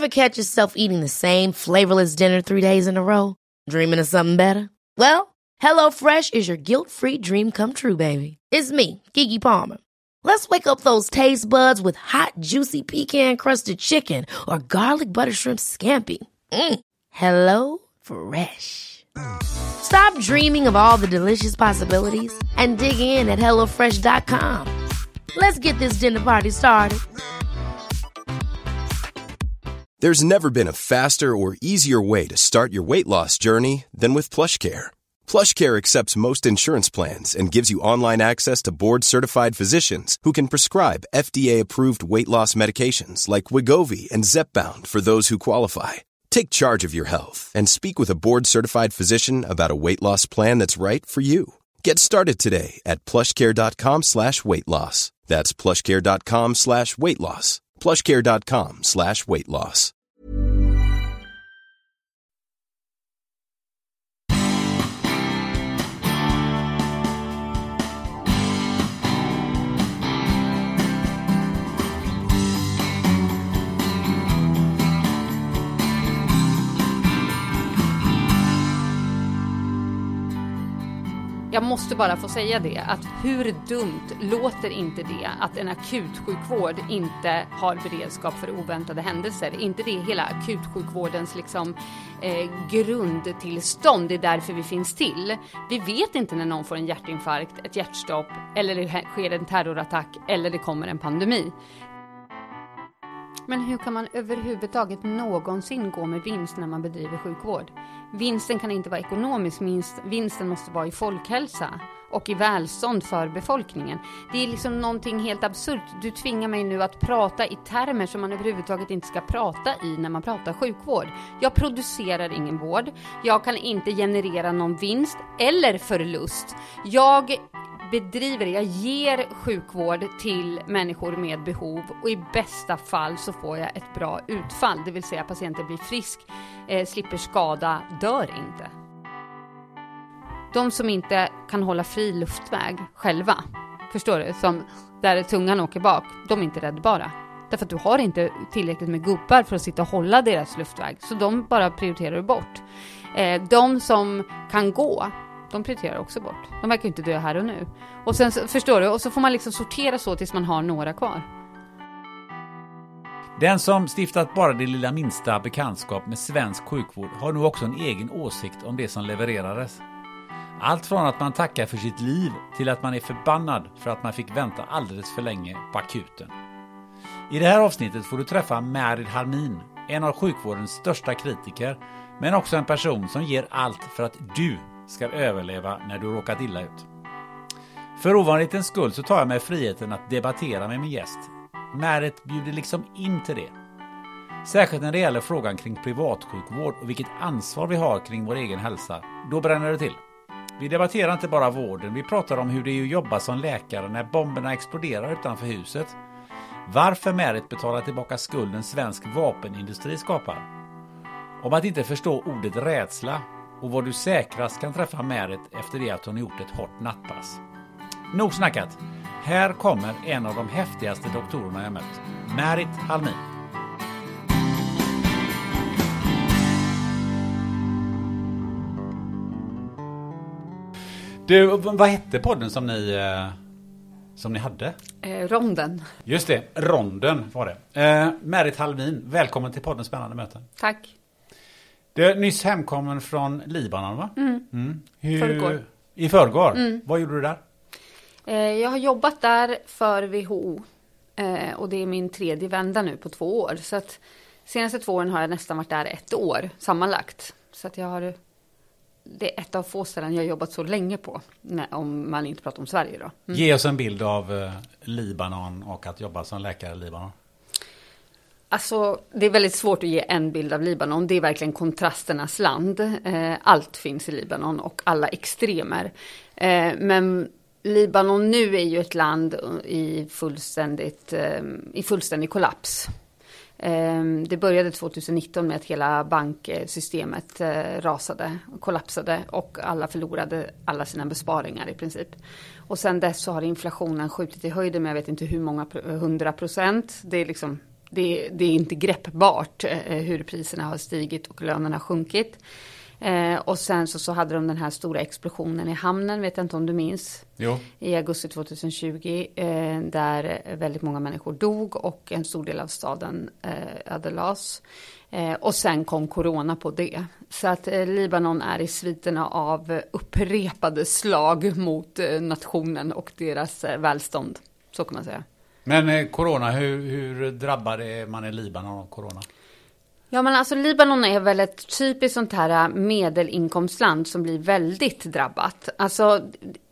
Ever catch yourself eating the same flavorless dinner 3 days in a row? Dreaming of something better? Well, HelloFresh is your guilt-free dream come true, baby. It's me, Keke Palmer. Let's wake up those taste buds with hot, juicy pecan-crusted chicken or garlic butter shrimp scampi. Hello Fresh. Stop dreaming of all the delicious possibilities and dig in at HelloFresh.com. Let's get this dinner party started. There's never been a faster or easier way to start your weight loss journey than with PlushCare. PlushCare accepts most insurance plans and gives you online access to board-certified physicians who can prescribe FDA-approved weight loss medications like Wegovy and Zepbound for those who qualify. Take charge of your health and speak with a board-certified physician about a weight loss plan that's right for you. Get started today at plushcare.com/weightloss. That's plushcare.com/weightloss. plushcare.com/weightloss. Jag måste bara få säga det, att hur dumt låter inte det att en akutsjukvård inte har beredskap för oväntade händelser? Inte det hela akutsjukvårdens grundtillstånd, det är därför vi finns till. Vi vet inte när någon får en hjärtinfarkt, ett hjärtstopp, eller det sker en terrorattack, eller det kommer en pandemi. Men hur kan man överhuvudtaget någonsin gå med vinst när man bedriver sjukvård? Vinsten kan inte vara ekonomisk, vinsten måste vara i folkhälsa och i välstånd för befolkningen. Det är någonting helt absurt. Du tvingar mig nu att prata i termer som man överhuvudtaget inte ska prata i när man pratar sjukvård. Jag producerar ingen vård. Jag kan inte generera någon vinst eller förlust. Jag ger sjukvård till människor med behov och i bästa fall så får jag ett bra utfall. Det vill säga patienten blir frisk, slipper skada, dör inte. De som inte kan hålla fri luftväg själva, förstår du, som där tungan åker bak, de är inte räddbara. Därför att du har inte tillräckligt med gubbar för att sitta och hålla deras luftväg. Så de bara prioriterar bort. De som kan gå, de prioriterar också bort. De verkar inte dö här och nu. Och sen, förstår du, och så får man sortera så tills man har några kvar. Den som stiftat bara det lilla minsta bekantskap med svensk sjukvård har nu också en egen åsikt om det som levererades. Allt från att man tackar för sitt liv till att man är förbannad för att man fick vänta alldeles för länge på akuten. I det här avsnittet får du träffa Märid Halmin, en av sjukvårdens största kritiker, men också en person som ger allt för att du ska överleva när du råkat illa ut. För ovanlighetens skull så tar jag mig friheten att debattera med min gäst. Märid bjuder in till det. Särskilt när det gäller frågan kring privatsjukvård och vilket ansvar vi har kring vår egen hälsa. Då bränner det till. Vi debatterar inte bara vården, vi pratar om hur det är att jobba som läkare när bomberna exploderar utanför huset. Varför Märid betalar tillbaka skulden svensk vapenindustri skapar. Om att inte förstå ordet rädsla och vad du säkrast kan träffa Märid efter det att hon gjort ett hårt nattpass. Nog snackat. Här kommer en av de häftigaste doktorerna jag mött. Märid Halmin. Du, vad hette podden som ni hade? Ronden. Just det, Ronden var det. Märid Halmin, välkommen till podden Spännande möten. Tack. Du är nyss hemkommen från Libanon, va? Förrgår. I förrgår? Vad gjorde du där? Jag har jobbat där för WHO. Och det är min 3:e vända nu på 2 år. Så att senaste 2 åren har jag nästan varit där 1 år sammanlagt. Så att det är ett av få ställen jag har jobbat så länge på. Om man inte pratar om Sverige då. Ge oss en bild av Libanon och att jobba som läkare i Libanon. Alltså, det är väldigt svårt att ge en bild av Libanon. Det är verkligen kontrasternas land. Allt finns i Libanon och alla extremer. Men Libanon nu är ju ett land i fullständig kollaps. Det började 2019 med att hela banksystemet kollapsade och alla förlorade alla sina besparingar i princip. Och sen dess så har inflationen skjutit i höjden med jag vet inte hur många 100%. Det är det är inte greppbart hur priserna har stigit och lönerna sjunkit. Och sen så hade de den här stora explosionen i hamnen, vet jag inte om du minns, i augusti 2020, där väldigt många människor dog och en stor del av staden ödelades. Och sen kom corona på det. Så att Libanon är i sviterna av upprepade slag mot nationen och deras välstånd, så kan man säga. Men corona, hur drabbade man i Libanon av corona? Ja, men alltså Libanon är väl ett typiskt sånt här medelinkomstland som blir väldigt drabbat. Alltså,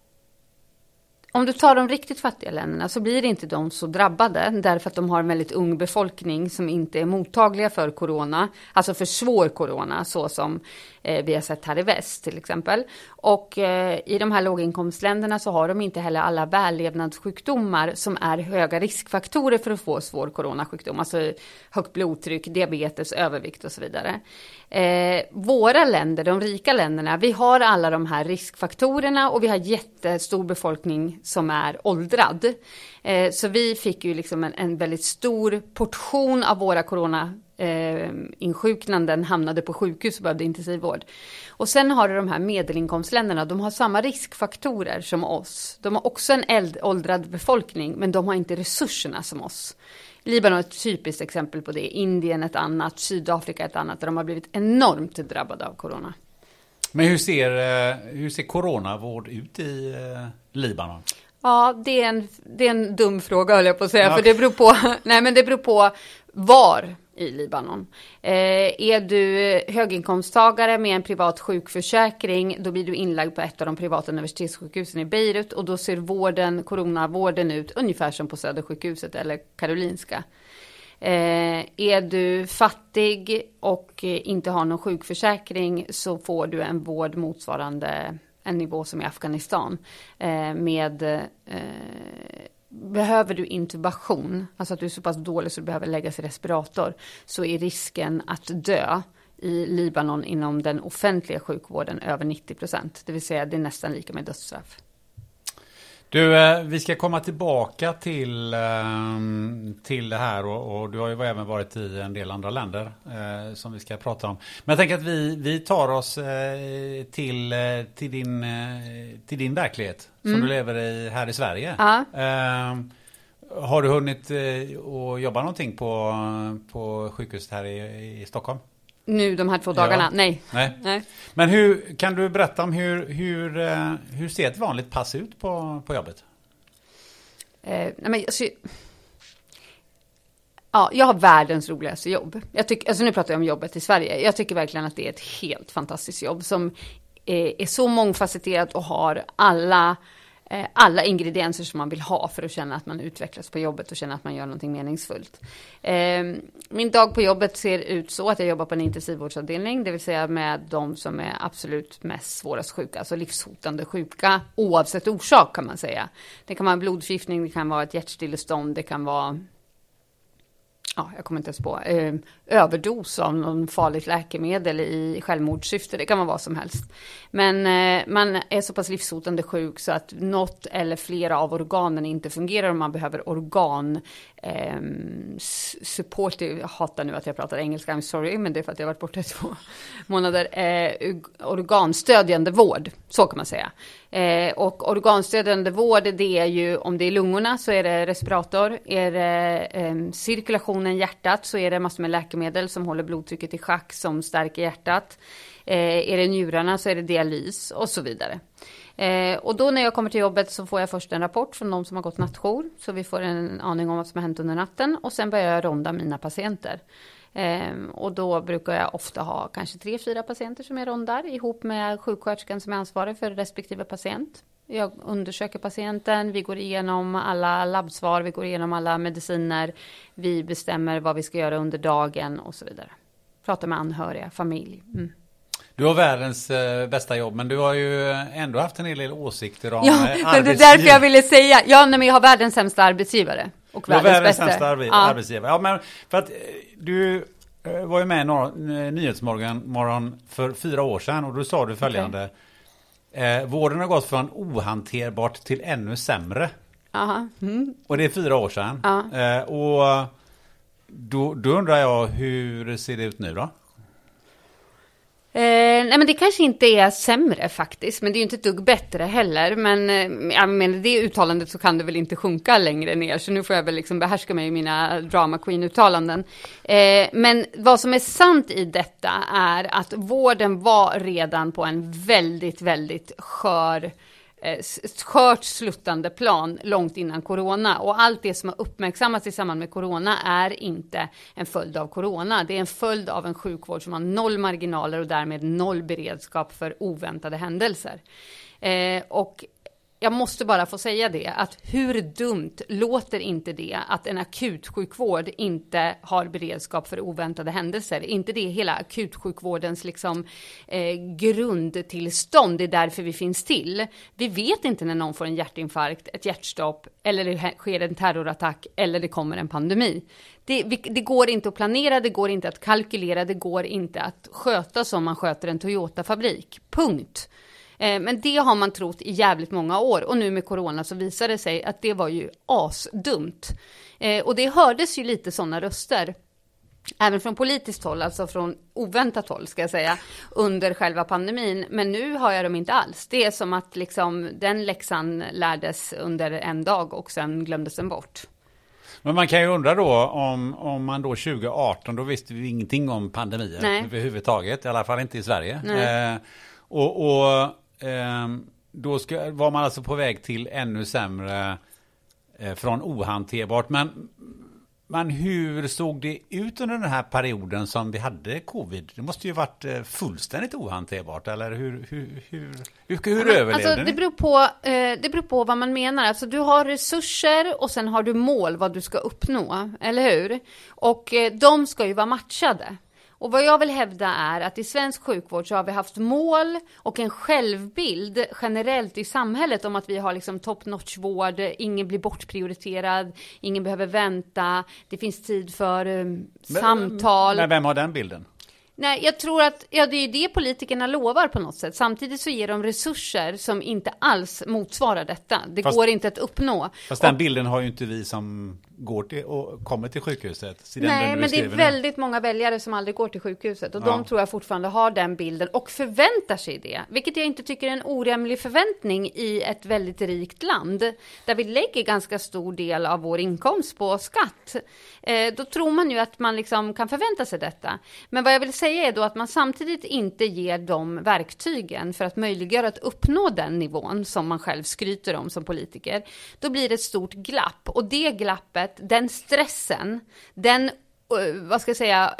om du tar de riktigt fattiga länderna så blir inte de så drabbade därför att de har en väldigt ung befolkning som inte är mottagliga för corona, alltså för svår corona, så som vi har sett här i väst till exempel. Och i de här låginkomstländerna så har de inte heller alla vällevnadssjukdomar som är höga riskfaktorer för att få svår coronasjukdom, alltså högt blodtryck, diabetes, övervikt och så vidare. Våra länder, de rika länderna, vi har alla de här riskfaktorerna och vi har jättestor befolkning som är åldrad. Så vi fick ju liksom en väldigt stor portion av våra insjuknanden hamnade på sjukhus och behövde intensivvård. Och sen har du de här medelinkomstländerna, de har samma riskfaktorer som oss. De har också en åldrad befolkning, men de har inte resurserna som oss. Libanon är ett typiskt exempel på det. Indien ett annat, Sydafrika ett annat, där de har blivit enormt drabbade av corona. Men hur ser coronavård ut i Libanon? Ja, det är en dum fråga, höll jag på att säga. Ja. För det beror på var i Libanon. Är du höginkomsttagare med en privat sjukförsäkring, då blir du inlagd på ett av de privata universitetssjukhusen i Beirut, och då ser coronavården ut ungefär som på Södersjukhuset eller Karolinska. Är du fattig och inte har någon sjukförsäkring, så får du en vård motsvarande en nivå som i Afghanistan. Behöver du intubation, alltså att du är så pass dålig så du behöver läggas i respirator, så är risken att dö i Libanon inom den offentliga sjukvården över 90%. Det vill säga det är nästan lika med dödsstraff. Du, vi ska komma tillbaka till det här och du har ju även varit i en del andra länder som vi ska prata om. Men jag tänker att vi tar oss till din verklighet som du lever i här i Sverige. Har du hunnit att jobba någonting på sjukhuset här i Stockholm? Nu de här 2 dagarna? Ja. Nej. Men kan du berätta om hur ser ett vanligt pass ut på jobbet? Jag har världens roligaste jobb. Nu pratar jag om jobbet i Sverige. Jag tycker verkligen att det är ett helt fantastiskt jobb som är så mångfacetterat och har alla ingredienser som man vill ha för att känna att man utvecklas på jobbet och känna att man gör någonting meningsfullt. Min dag på jobbet ser ut så att jag jobbar på en intensivvårdsavdelning, det vill säga med de som är absolut mest svårast sjuka, alltså livshotande sjuka oavsett orsak, kan man säga. Det kan vara en blodförgiftning, det kan vara ett hjärtstillestånd, det kan vara jag kommer inte ens på, överdos av någon farligt läkemedel i självmordssyfte. Det kan vara vad som helst. Men man är så pass livshotande sjuk så att något eller flera av organen inte fungerar och man behöver organ support. Jag hatar nu att jag pratar engelska, I'm sorry, men det är för att jag har varit borta i 2 månader. Organstödjande vård, så kan man säga. Och organstödjande vård, det är ju, om det är lungorna så är det respirator, är det cirkulationen, hjärtat, så är det massor med läkemedel som håller blodtrycket i schack, som stärker hjärtat. Är det njurarna så är det dialys och så vidare. Och då när jag kommer till jobbet så får jag först en rapport från de som har gått nattjour, så vi får en aning om vad som har hänt under natten, och sen börjar jag ronda mina patienter. Och då brukar jag ofta ha kanske 3-4 patienter som jag rondar ihop med sjuksköterskan som är ansvarig för respektive patient. Jag undersöker patienten, vi går igenom alla labbsvar, vi går igenom alla mediciner, vi bestämmer vad vi ska göra under dagen och så vidare. Pratar med anhöriga, familj. Du har världens bästa jobb, men du har ju ändå haft en hel del åsikter om men det är därför jag ville säga. Men jag har världens sämsta arbetsgivare och världens sämsta arbetsgivare. Ja, men för att du var ju med i Nyhetsmorgon för 4 år sedan, och då sa du följande. Vården har gått från ohanterbart till ännu sämre. Och det är 4 år sedan. Och Då undrar jag, hur ser det ut nu då? Nej, men det kanske inte är sämre faktiskt, men det är ju inte ett dugg bättre heller. Men det uttalandet så kan det väl inte sjunka längre ner, så nu får jag väl liksom behärska mig i mina drama queen-uttalanden. Men vad som är sant i detta är att vården var redan på en väldigt, väldigt skört sluttande plan långt innan corona, och allt det som har uppmärksammats i samband med corona är inte en följd av corona. Det är en följd av en sjukvård som har noll marginaler och därmed noll beredskap för oväntade händelser. Och jag måste bara få säga det, att hur dumt låter inte det att en akutsjukvård inte har beredskap för oväntade händelser? Inte det hela akutsjukvårdens liksom, grundtillstånd, det är därför vi finns till. Vi vet inte när någon får en hjärtinfarkt, ett hjärtstopp, eller det sker en terrorattack, eller det kommer en pandemi. Det går inte att planera, det går inte att kalkylera, det går inte att sköta som man sköter en Toyota-fabrik. Punkt. Men det har man trott i jävligt många år, och nu med corona så visar det sig att det var ju asdumt. Och det hördes ju lite sådana röster, även från politiskt håll, alltså från oväntat håll ska jag säga, under själva pandemin. Men nu har jag dem inte alls. Det är som att liksom, den läxan lärdes under en dag och sen glömdes den bort. Men man kan ju undra då, om man då 2018, då visste vi ingenting om pandemier överhuvudtaget, i alla fall inte i Sverige. Då var man alltså på väg till ännu sämre från ohanterbart. Men hur såg det ut under den här perioden som vi hade covid? Det måste ju varit fullständigt ohanterbart, eller hur överlevde alltså, ni? Det beror på vad man menar. Alltså, du har resurser och sen har du mål vad du ska uppnå, eller hur? Och de ska ju vara matchade. Och vad jag vill hävda är att i svensk sjukvård så har vi haft mål och en självbild generellt i samhället om att vi har liksom top-notch-vård, ingen blir bortprioriterad, ingen behöver vänta, det finns tid för samtal. Men vem har den bilden? Nej, jag tror att det är det politikerna lovar på något sätt. Samtidigt så ger de resurser som inte alls motsvarar detta. Det går inte att uppnå. Fast den bilden har ju inte vi som går till och kommer till sjukhuset. Nej, men det är väldigt många väljare som aldrig går till sjukhuset. Och de tror jag fortfarande har den bilden och förväntar sig det. Vilket jag inte tycker är en orimlig förväntning i ett väldigt rikt land. Där vi lägger ganska stor del av vår inkomst på skatt. Då tror man ju att man liksom kan förvänta sig detta. Men vad jag vill säga är då att man samtidigt inte ger dem verktygen för att möjliggöra att uppnå den nivån som man själv skryter om som politiker. Då blir det ett stort glapp. Och det glappet, den stressen, den, vad ska jag säga,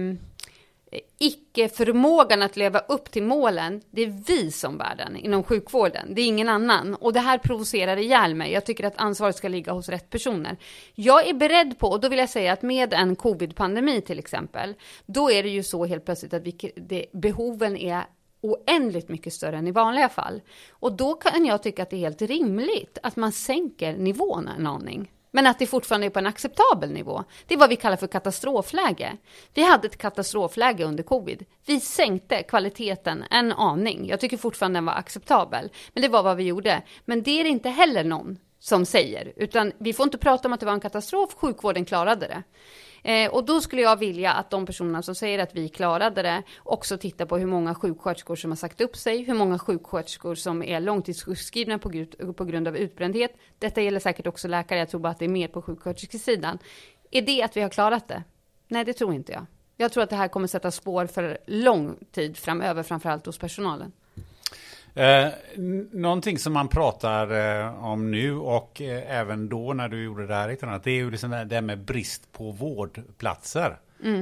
icke-förmågan att leva upp till målen, det är vi som bär den inom sjukvården. Det är ingen annan. Och det här provocerar ihjäl mig. Jag tycker att ansvaret ska ligga hos rätt personer. Jag är beredd på, och då vill jag säga att med en covid-pandemi till exempel, då är det ju så helt plötsligt att behoven är oändligt mycket större än i vanliga fall. Och då kan jag tycka att det är helt rimligt att man sänker nivån en aning. Men att det fortfarande är på en acceptabel nivå. Det är vad vi kallar för katastrofläge. Vi hade ett katastrofläge under covid. Vi sänkte kvaliteten en aning. Jag tycker fortfarande den var acceptabel. Men det var vad vi gjorde. Men det är inte heller någon som säger. Utan vi får inte prata om att det var en katastrof. Sjukvården klarade det. Och då skulle jag vilja att de personerna som säger att vi klarade det också tittar på hur många sjuksköterskor som har sagt upp sig, hur många sjuksköterskor som är långtidssjukskrivna på grund av utbrändhet. Detta gäller säkert också läkare, jag tror bara att det är mer på sjuksköterskesidan. Är det att vi har klarat det? Nej, det tror inte jag. Jag tror att det här kommer sätta spår för lång tid framöver, framförallt hos personalen. Någonting som man pratar om nu och även då när du gjorde det här, det är ju liksom det med brist på vårdplatser.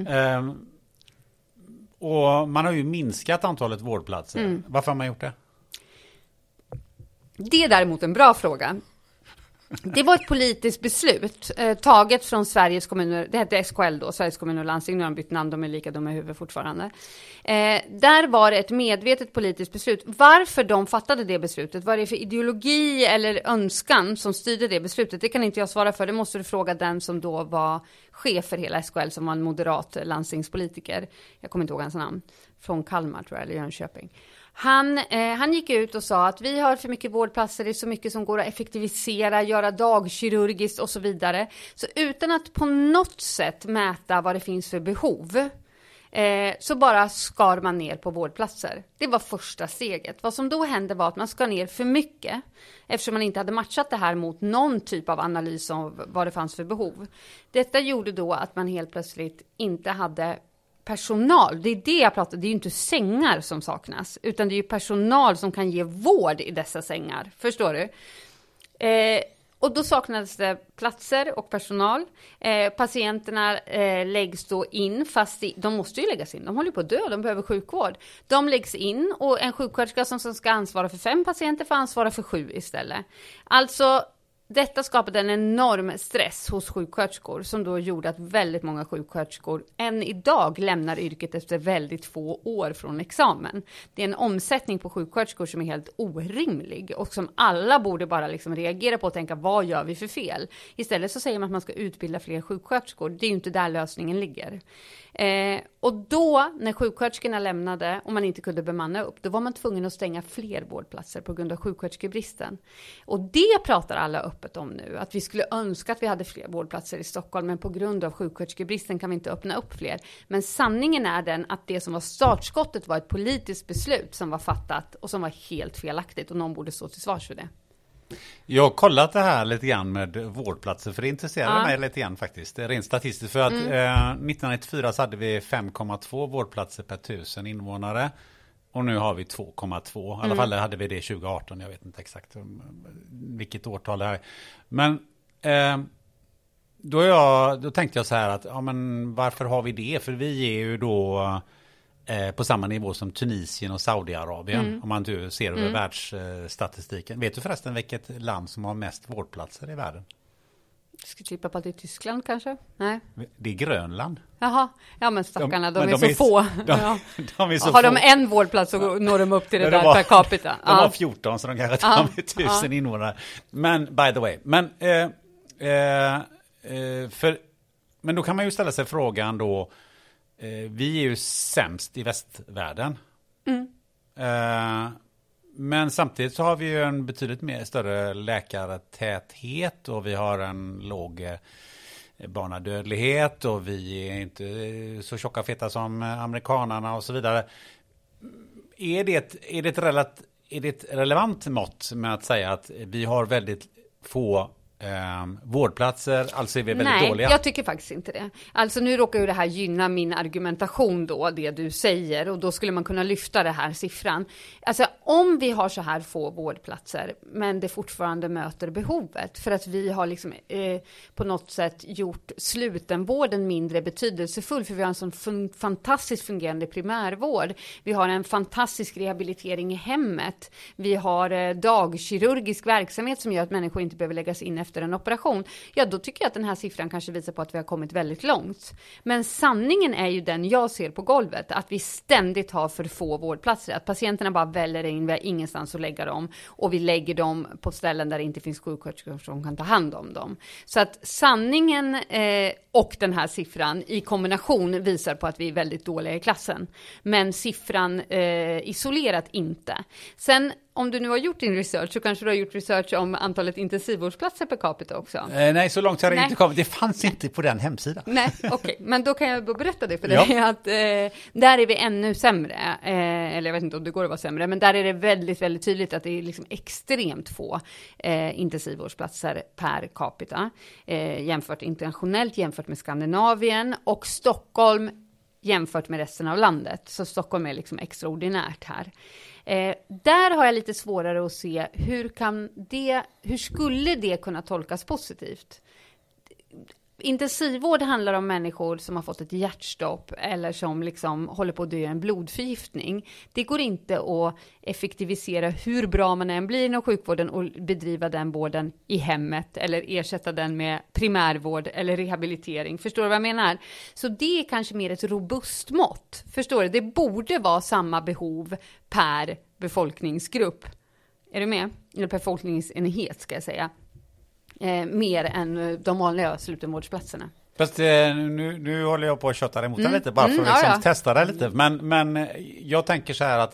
Och man har ju minskat antalet vårdplatser. Varför har man gjort det? Det är däremot en bra fråga. Det var ett politiskt beslut taget från Sveriges kommuner, det hette SKL då, Sveriges kommuner och landsting, nu har de bytt namn, de är lika dumma i huvudet fortfarande. Där var det ett medvetet politiskt beslut. Varför de fattade det beslutet, vad det är för ideologi eller önskan som styrde det beslutet, det kan inte jag svara för. Det måste du fråga den som då var chef för hela SKL, som var en moderat landstingspolitiker. Jag kommer inte ihåg hans namn. Från Kalmar tror jag, eller Jönköping. Han gick ut och sa att vi har för mycket vårdplatser, det är så mycket som går att effektivisera, göra dagkirurgiskt och så vidare. Så utan att på något sätt mäta vad det finns för behov, så bara skar man ner på vårdplatser. Det var första steget. Vad som då hände var att man skar ner för mycket, eftersom man inte hade matchat det här mot någon typ av analys om vad det fanns för behov. Detta gjorde då att man helt plötsligt inte hade personal. Det är det jag pratar om. Det är ju inte sängar som saknas, utan det är ju personal som kan ge vård i dessa sängar. Förstår du? Och då saknades det platser och personal. Patienterna läggs då in, fast de måste ju läggas in. De håller på att dö, de behöver sjukvård. De läggs in och en sjuksköterska som ska ansvara för 5 patienter får ansvara för 7 istället. Alltså, detta skapade en enorm stress hos sjuksköterskor som då gjorde att väldigt många sjuksköterskor än idag lämnar yrket efter väldigt få år från examen. Det är en omsättning på sjuksköterskor som är helt orimlig och som alla borde bara liksom reagera på och tänka, vad gör vi för fel? Istället så säger man att man ska utbilda fler sjuksköterskor. Det är ju inte där lösningen ligger. Och då när sjuksköterskorna lämnade och man inte kunde bemanna upp, då var man tvungen att stänga fler vårdplatser på grund av sjuksköterskebristen. Och det pratar alla öppet om nu, att vi skulle önska att vi hade fler vårdplatser i Stockholm, men på grund av sjuksköterskebristen kan vi inte öppna upp fler. Men sanningen är den att det som var startskottet var ett politiskt beslut som var fattat och som var helt felaktigt, och någon borde stå till svars för det. Jag har kollat det här lite grann med vårdplatser, för det intresserar mig lite grann faktiskt, rent statistiskt. För att 1994 så hade vi 5,2 vårdplatser per 1000 invånare och nu har vi 2,2. I alla fall hade vi det 2018, jag vet inte exakt vilket årtal det här är. Men då tänkte jag så här att men varför har vi det? För vi är ju då på samma nivå som Tunisien och Saudiarabien, om man ser över världsstatistiken. Vet du förresten vilket land som har mest vårdplatser i världen? Ska tippa på att det är Tyskland kanske? Nej. Det är Grönland. Jaha, ja men stackarna, de är så få. De är så har få. de en vårdplats så når de upp till det där per capita. De har 14, så de kanske tar med 1000 invånare. Men by the way, men då kan man ju ställa sig frågan då, vi är ju sämst i västvärlden. Men samtidigt så har vi ju en betydligt större läkartäthet och vi har en låg barnadödlighet och vi är inte så tjocka och feta som amerikanarna och så vidare. Är det ett relevant mått med att säga att vi har väldigt få vårdplatser, alltså är vi väldigt dåliga? Nej, jag tycker faktiskt inte det. Alltså nu råkar ju det här gynna min argumentation då, det du säger, och då skulle man kunna lyfta det här siffran. Alltså om vi har så här få vårdplatser men det fortfarande möter behovet, för att vi har liksom på något sätt gjort slutenvården mindre betydelsefull, för vi har en sån fantastiskt fungerande primärvård, vi har en fantastisk rehabilitering i hemmet, vi har dagkirurgisk verksamhet som gör att människor inte behöver läggas in efter en operation, ja då tycker jag att den här siffran kanske visar på att vi har kommit väldigt långt. Men sanningen är ju den jag ser på golvet, att vi ständigt har för få vårdplatser, att patienterna bara väller in, vi har ingenstans att lägga dem och vi lägger dem på ställen där det inte finns sjuksköterskor som kan ta hand om dem. Så att sanningen och den här siffran i kombination visar på att vi är väldigt dåliga i klassen. Men siffran isolerat inte. Sen om du nu har gjort din research så kanske du har gjort research om antalet intensivvårdsplatser per capita också. Nej, så långt har det inte kommit. Det fanns inte på den hemsidan. Nej, okej. Men då kan jag då berätta det för dig. Att där är vi ännu sämre. Eller jag vet inte om det går att vara sämre. Men där är det väldigt, väldigt tydligt att det är liksom extremt få intensivvårdsplatser per capita. Jämfört internationellt, jämfört med Skandinavien och Stockholm jämfört med resten av landet. Så Stockholm är liksom extraordinärt här. Där har jag lite svårare att se hur skulle det kunna tolkas positivt. Intensivvård handlar om människor som har fått ett hjärtstopp eller som liksom håller på att dö i en blodförgiftning. Det går inte att effektivisera hur bra man än blir inom sjukvården och bedriva den vården i hemmet eller ersätta den med primärvård eller rehabilitering. Förstår du vad jag menar? Så det är kanske mer ett robust mått. Förstår du? Det borde vara samma behov per befolkningsgrupp. Är du med? Eller befolkningsenhet ska jag säga. Mer än de vanliga slutenvårdsplatserna. Fast nu håller jag på att köta emot det lite bara för att testa det lite. Men jag tänker så här att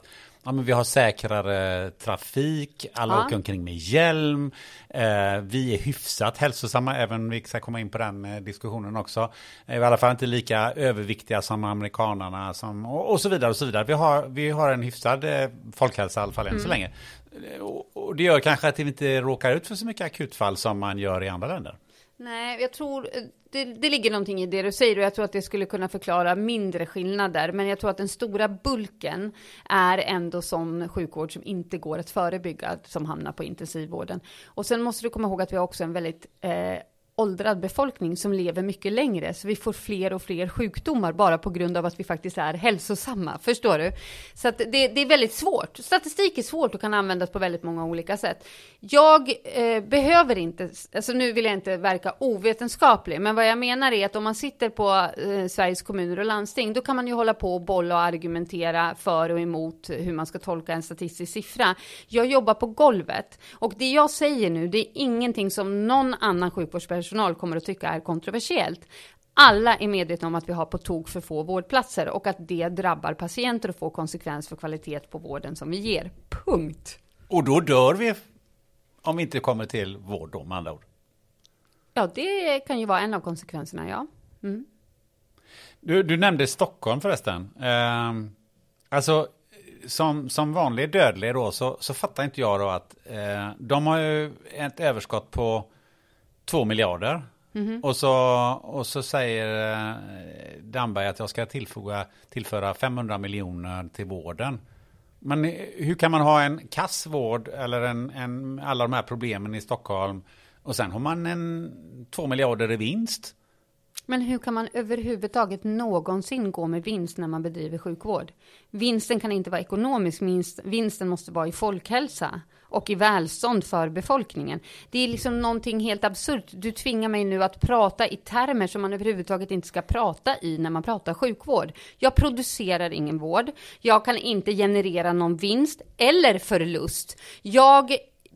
Ja, men vi har säkrare trafik, alla åker omkring med hjälm, vi är hyfsat hälsosamma, även vi ska komma in på den diskussionen också. I alla fall inte lika överviktiga som amerikanerna och så vidare och så vidare. Vi har en hyfsad folkhälsa i alla fall än så länge. Och det gör kanske att vi inte råkar ut för så mycket akutfall som man gör i andra länder. Nej, jag tror det ligger någonting i det du säger och jag tror att det skulle kunna förklara mindre skillnader. Men jag tror att den stora bulken är ändå sån sjukvård som inte går att förebygga, som hamnar på intensivvården. Och sen måste du komma ihåg att vi har också en väldigt åldrad befolkning som lever mycket längre. Så vi får fler och fler sjukdomar bara på grund av att vi faktiskt är hälsosamma. Förstår du? Så att det är väldigt svårt. Statistik är svårt och kan användas på väldigt många olika sätt. Jag behöver inte, alltså nu vill jag inte verka ovetenskaplig, men vad jag menar är att om man sitter på Sveriges kommuner och landsting, då kan man ju hålla på och bolla och argumentera för och emot hur man ska tolka en statistisk siffra. Jag jobbar på golvet och det jag säger nu, det är ingenting som någon annan sjukvårdspersonal kommer att tycka är kontroversiellt. Alla är medvetna om att vi har på tok för få vårdplatser och att det drabbar patienter och får konsekvens för kvalitet på vården som vi ger. Punkt. Och då dör vi om vi inte kommer till vård då, med andra ord. Ja, det kan ju vara en av konsekvenserna, ja. Mm. Du nämnde Stockholm förresten. Alltså, som vanlig dödlig då, så fattar inte jag då att de har ju ett överskott på 2 miljarder. Och så säger Damberg att jag ska tillföra 500 miljoner till vården. Men hur kan man ha en kassvård eller alla de här problemen i Stockholm och sen har man 2 miljarder i vinst? Men hur kan man överhuvudtaget någonsin gå med vinst när man bedriver sjukvård? Vinsten kan inte vara ekonomisk, vinsten måste vara i folkhälsa och i välstånd för befolkningen. Det är liksom någonting helt absurt. Du tvingar mig nu att prata i termer som man överhuvudtaget inte ska prata i när man pratar sjukvård. Jag producerar ingen vård. Jag kan inte generera någon vinst eller förlust. Jag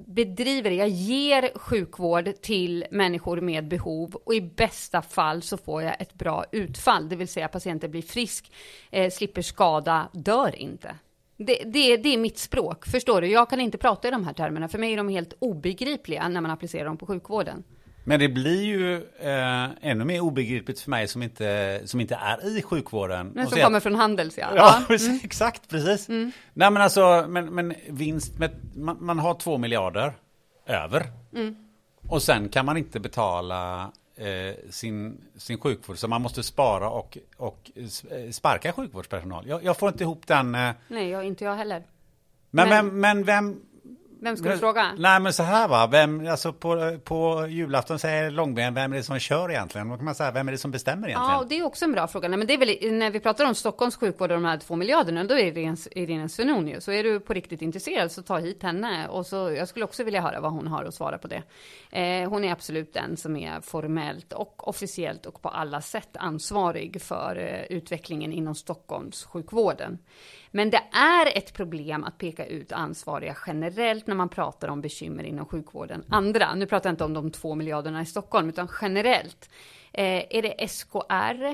ger sjukvård till människor med behov och i bästa fall så får jag ett bra utfall. Det vill säga patienten blir frisk, slipper skada, dör inte. Det är mitt språk, förstår du? Jag kan inte prata i de här termerna. För mig är de helt obegripliga när man applicerar dem på sjukvården. Men det blir ju ännu mer obegripligt för mig som inte är i sjukvården. Men som kommer från Handels, ja. Ja, precis, exakt, precis. Nej, men alltså, men vinst, man har 2 miljarder över. Och sen kan man inte betala sin sjukvård. Så man måste spara och sparka sjukvårdspersonal. Jag får inte ihop den... Nej, inte jag heller. Men vem ska du fråga? Nej, men så här va. Alltså på julafton säger Långben, vem är det som kör egentligen? Då kan man säga, vem är det som bestämmer egentligen? Ja, det är också en bra fråga. Nej, men det är väl, när vi pratar om Stockholms sjukvård och de här 2 miljarderna, då är det Irene Svenonius. Så är du på riktigt intresserad så ta hit henne. Och så, jag skulle också vilja höra vad hon har att svara på det. Hon är absolut den som är formellt och officiellt och på alla sätt ansvarig för utvecklingen inom Stockholms sjukvården. Men det är ett problem att peka ut ansvariga generellt när man pratar om bekymmer inom sjukvården. Nu pratar jag inte om de 2 miljarderna i Stockholm utan generellt. Är det SKR?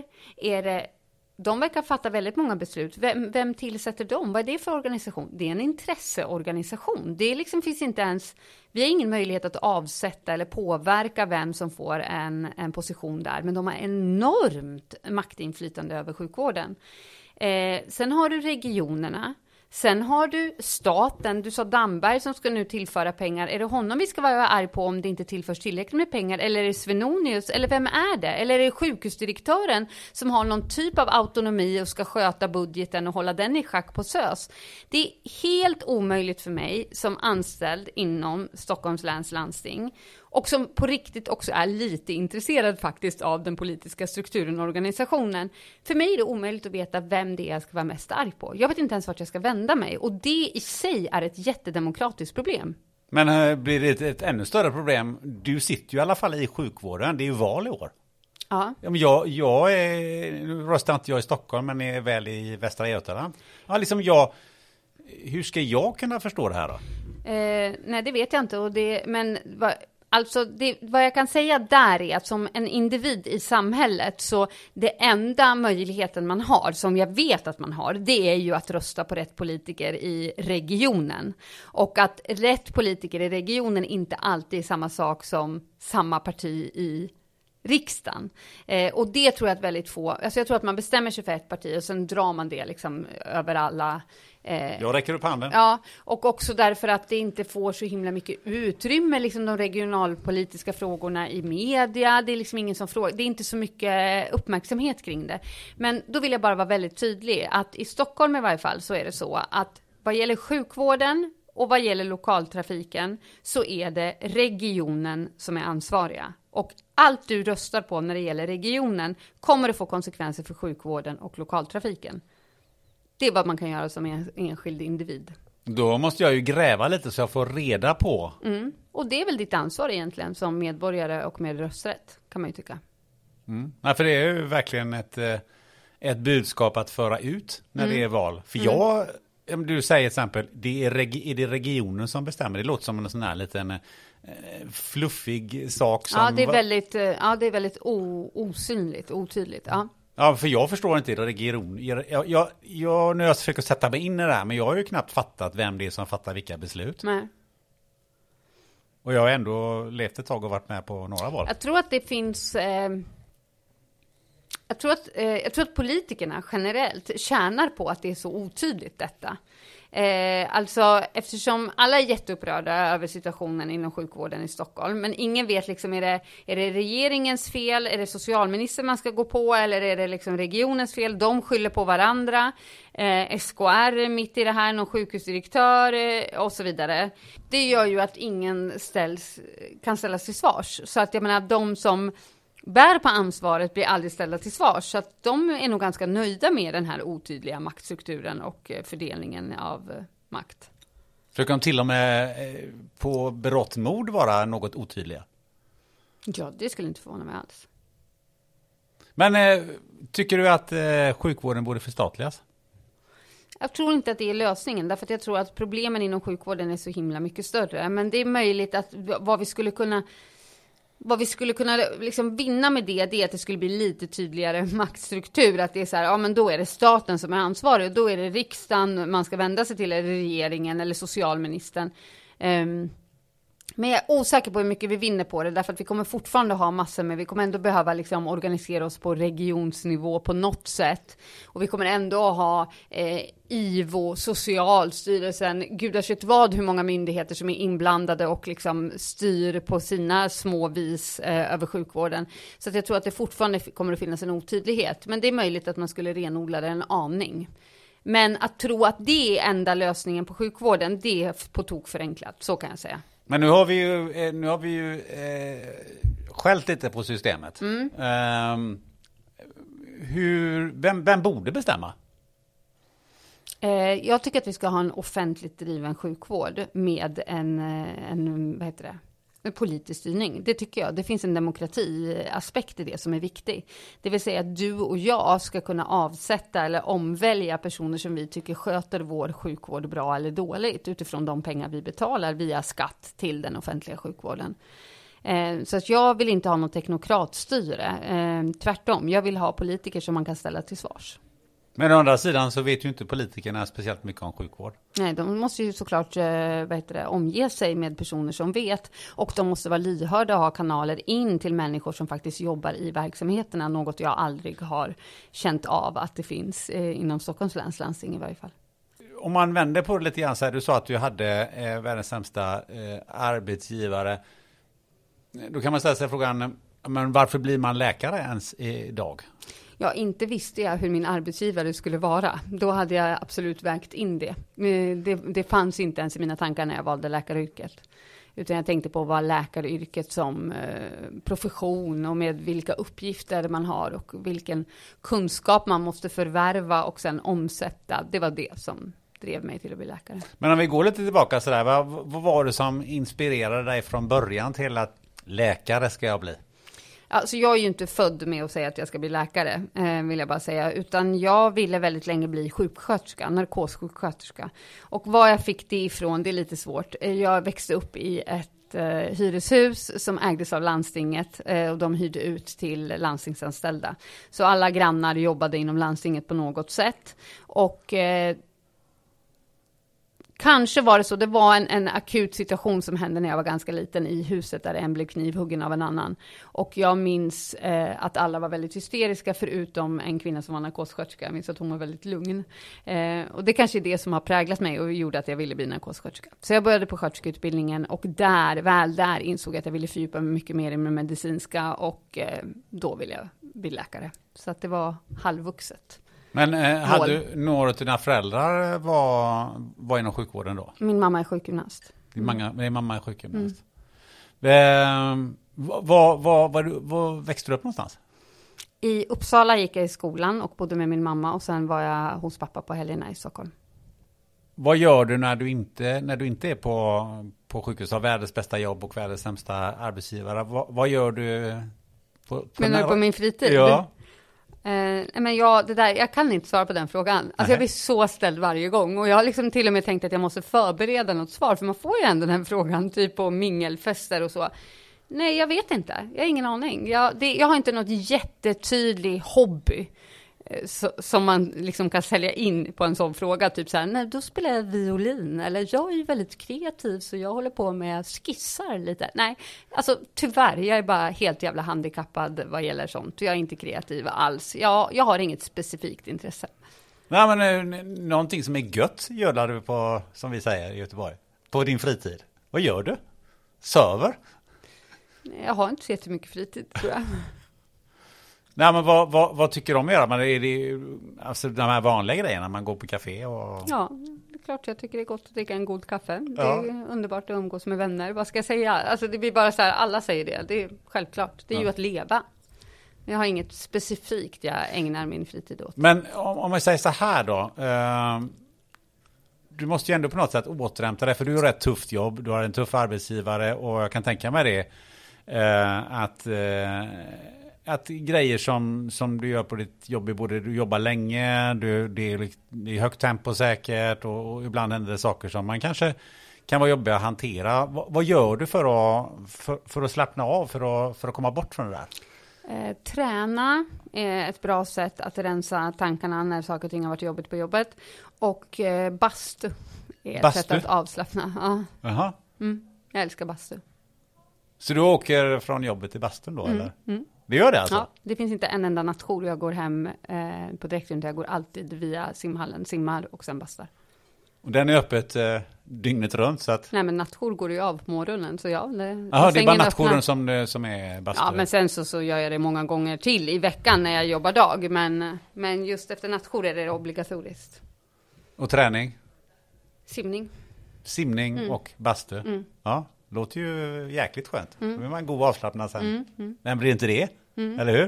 De verkar fatta väldigt många beslut. Vem tillsätter dem? Vad är det för organisation? Det är en intresseorganisation. Det liksom finns inte ens... Vi har ingen möjlighet att avsätta eller påverka vem som får en position där. Men de har enormt maktinflytande över sjukvården. Sen har du regionerna. Sen har du staten. Du sa Damberg som ska nu tillföra pengar. Är det honom vi ska vara arg på om det inte tillförs tillräckligt med pengar? Eller är det Svenonius? Eller vem är det? Eller är det sjukhusdirektören som har någon typ av autonomi och ska sköta budgeten och hålla den i schack på SÖS? Det är helt omöjligt för mig som anställd inom Stockholms läns landsting och som på riktigt också är lite intresserad faktiskt av den politiska strukturen och organisationen. För mig är det omöjligt att veta vem det är jag ska vara mest arg på. Jag vet inte ens vart jag ska vända mig. Och det i sig är ett jättedemokratiskt problem. Men blir det ett ännu större problem? Du sitter ju i alla fall i sjukvården. Det är ju val i år. Ja. Nu röstar inte jag i Stockholm men är väl i Västra Götaland. Ja, liksom hur ska jag kunna förstå det här då? Nej, det vet jag inte. Men Alltså vad jag kan säga där är att som en individ i samhället så det enda möjligheten man har, som jag vet att man har, det är ju att rösta på rätt politiker i regionen. Och att rätt politiker i regionen inte alltid är samma sak som samma parti i riksdagen. Och det tror jag att väldigt få, alltså jag tror att man bestämmer sig för ett parti och sen drar man det liksom över alla. Jag räcker upp handen. Ja, och också därför att det inte får så himla mycket utrymme, liksom de regionalpolitiska frågorna i media. Det är liksom ingen som frågar, det är inte så mycket uppmärksamhet kring det. Men då vill jag bara vara väldigt tydlig att i Stockholm i varje fall så är det så att vad gäller sjukvården och vad gäller lokaltrafiken så är det regionen som är ansvariga. Och allt du röstar på när det gäller regionen kommer att få konsekvenser för sjukvården och lokaltrafiken. Det är vad man kan göra som enskild individ. Då måste jag ju gräva lite så jag får reda på. Och det är väl ditt ansvar egentligen som medborgare och med rösträtt, kan man ju tycka. Ja, för det är ju verkligen ett budskap att föra ut när det är val. För du säger till exempel, är det regionen som bestämmer. Det låter som en sån här liten fluffig sak. Som ja, det är väldigt osynligt, otydligt. Ja. Ja, för jag förstår inte region. Jag när jag försöker sätta mig in i det här, men jag har ju knappt fattat vem det är som fattar vilka beslut. Nej. Och jag har ändå levt ett tag och varit med på några val. Jag tror att det finns... Jag tror att politikerna generellt tjänar på att det är så otydligt detta. Alltså eftersom alla är jätteupprörda över situationen inom sjukvården i Stockholm, men ingen vet liksom, är det regeringens fel, är det socialministern man ska gå på, eller är det liksom regionens fel? De skyller på varandra. SKR mitt i det här, någon sjukhusdirektör och så vidare. Det gör ju att ingen kan ställas till svars. Så att jag menar, de som bär på ansvaret blir aldrig ställda till svars. Så att de är nog ganska nöjda med den här otydliga maktstrukturen och fördelningen av makt. Försöker de till och med på berått mod vara något otydliga? Ja, det skulle inte förvåna mig alls. Men tycker du att sjukvården borde förstatligas? Jag tror inte att det är lösningen, därför att jag tror att problemen inom sjukvården är så himla mycket större. Men det är möjligt att vad vi skulle kunna liksom vinna med det är att det skulle bli lite tydligare maktstruktur. Att det är så här, ja men då är det staten som är ansvarig. Då är det riksdagen man ska vända sig till, eller regeringen eller socialministern. Men jag är osäker på hur mycket vi vinner på det, därför att vi kommer fortfarande ha massor, men vi kommer ändå behöva liksom organisera oss på regionsnivå på något sätt. Och vi kommer ändå ha IVO, Socialstyrelsen, gudars vad, hur många myndigheter som är inblandade och liksom styr på sina små vis över sjukvården. Så att jag tror att det fortfarande kommer att finnas en otydlighet. Men det är möjligt att man skulle renodla det en aning. Men att tro att det är enda lösningen på sjukvården, det är på tok förenklat, så kan jag säga. Men nu har vi ju skällt lite på systemet. Vem borde bestämma? Jag tycker att vi ska ha en offentligt driven sjukvård med en vad heter det? En politisk styrning. Det tycker jag. Det finns en demokratiaspekt i det som är viktig. Det vill säga att du och jag ska kunna avsätta eller omvälja personer som vi tycker sköter vår sjukvård bra eller dåligt utifrån de pengar vi betalar via skatt till den offentliga sjukvården. Så att jag vill inte ha något teknokratstyre. Tvärtom, jag vill ha politiker som man kan ställa till svars. Men å andra sidan så vet ju inte politikerna speciellt mycket om sjukvård. Nej, de måste ju såklart omge sig med personer som vet. Och de måste vara lyhörda och ha kanaler in till människor som faktiskt jobbar i verksamheterna. Något jag aldrig har känt av att det finns inom Stockholms läns landsting i varje fall. Om man vänder på det lite grann så här, du sa att du hade världens sämsta arbetsgivare. Då kan man ställa sig frågan, men varför blir man läkare ens idag? Ja, inte visste jag hur min arbetsgivare skulle vara. Då hade jag absolut vägt in det. Det fanns inte ens i mina tankar när jag valde läkaryrket. Utan jag tänkte på vad läkaryrket som profession och med vilka uppgifter man har och vilken kunskap man måste förvärva och sen omsätta. Det var det som drev mig till att bli läkare. Men om vi går lite tillbaka sådär, vad var det som inspirerade dig från början till att läkare ska jag bli? Alltså jag är ju inte född med att säga att jag ska bli läkare, vill jag bara säga. Utan jag ville väldigt länge bli sjuksköterska, narkossjuksköterska. Och vad jag fick det ifrån, det är lite svårt. Jag växte upp i ett ett hyreshus som ägdes av landstinget och de hyrde ut till landstingsanställda. Så alla grannar jobbade inom landstinget på något sätt. Och kanske var det så, det var en akut situation som hände när jag var ganska liten i huset där en blev knivhuggen av en annan. Och jag minns att alla var väldigt hysteriska förutom en kvinna som var narkossköterska. Jag minns att hon var väldigt lugn. Och det kanske är det som har präglat mig och gjorde att jag ville bli narkossköterska. Så jag började på sköterskeutbildningen och där insåg jag att jag ville fördjupa mig mycket mer i det medicinska och då ville jag bli läkare. Så att det var halvvuxet. Men hade du några av dina föräldrar var inom sjukvården då? Min mamma är sjukgymnast. Din mamma är sjukgymnast. Var växte du upp någonstans? I Uppsala gick jag i skolan och bodde med min mamma och sen var jag hos pappa på helgerna i Stockholm. Vad gör du när du inte är på sjukhus, har världens bästa jobb och världens sämsta arbetsgivare? Vad gör du? Menar du på min fritid? Ja. Men jag kan inte svara på den frågan. Alltså jag blir så ställd varje gång. Och jag har liksom till och med tänkt att jag måste förbereda något svar. För man får ju ändå den frågan typ på mingelfester och så. Nej, jag vet inte. Jag har ingen aning. Jag har inte något jättetydlig hobby som man liksom kan sälja in på en sån fråga. Typ så här, nej, då spelar jag violin. Eller jag är ju väldigt kreativ så jag håller på med skissar lite. Nej, alltså tyvärr, jag är bara helt jävla handikappad vad gäller sånt. Jag är inte kreativ alls. Jag har inget specifikt intresse. Nej, men någonting som är gött gör du på, som vi säger i Göteborg, på din fritid. Vad gör du? Söver? Jag har inte så jättemycket fritid, tror jag. Nej, men vad tycker du om att göra? Men är det alltså de här vanliga grejerna, man går på café och... Ja, det är klart jag tycker det är gott att dricka en god kaffe. Det är underbart att umgås med vänner. Vad ska jag säga? Alltså det blir bara så här, alla säger det. Det är självklart. Det är ju att leva. Jag har inget specifikt jag ägnar min fritid åt. Men om man säger så här då... du måste ju ändå på något sätt återhämta dig, för du har ett tufft jobb, du har en tuff arbetsgivare och jag kan tänka mig det att grejer som du gör på ditt jobb, både du jobbar länge, det är högt tempo säkert och ibland händer det saker som man kanske kan vara jobbiga att hantera. Vad gör du för att slappna av, för att komma bort från det där? Träna är ett bra sätt att rensa tankarna när saker och ting har varit jobbigt på jobbet. Och bastu är ett sätt att avslappna. Ja. Jaha. Jag älskar bastu. Så du åker från jobbet till bastun då, eller? Det gör det alltså? Ja, det finns inte en enda nattjour jag går hem på direkten. Jag går alltid via simhallen, simmar och sen bastar. Och den är öppet dygnet runt så att... Nej, men nattjour går ju av på morgonen. Så ja, det är bara nattjouren som är bastu? Ja, men sen så gör jag det många gånger till i veckan när jag jobbar dag. Men just efter nattjour är det obligatoriskt. Och träning? Simning och bastu? Ja, låter ju jäkligt skönt. Då är man god avslappnad sen. Men blir inte det? Eller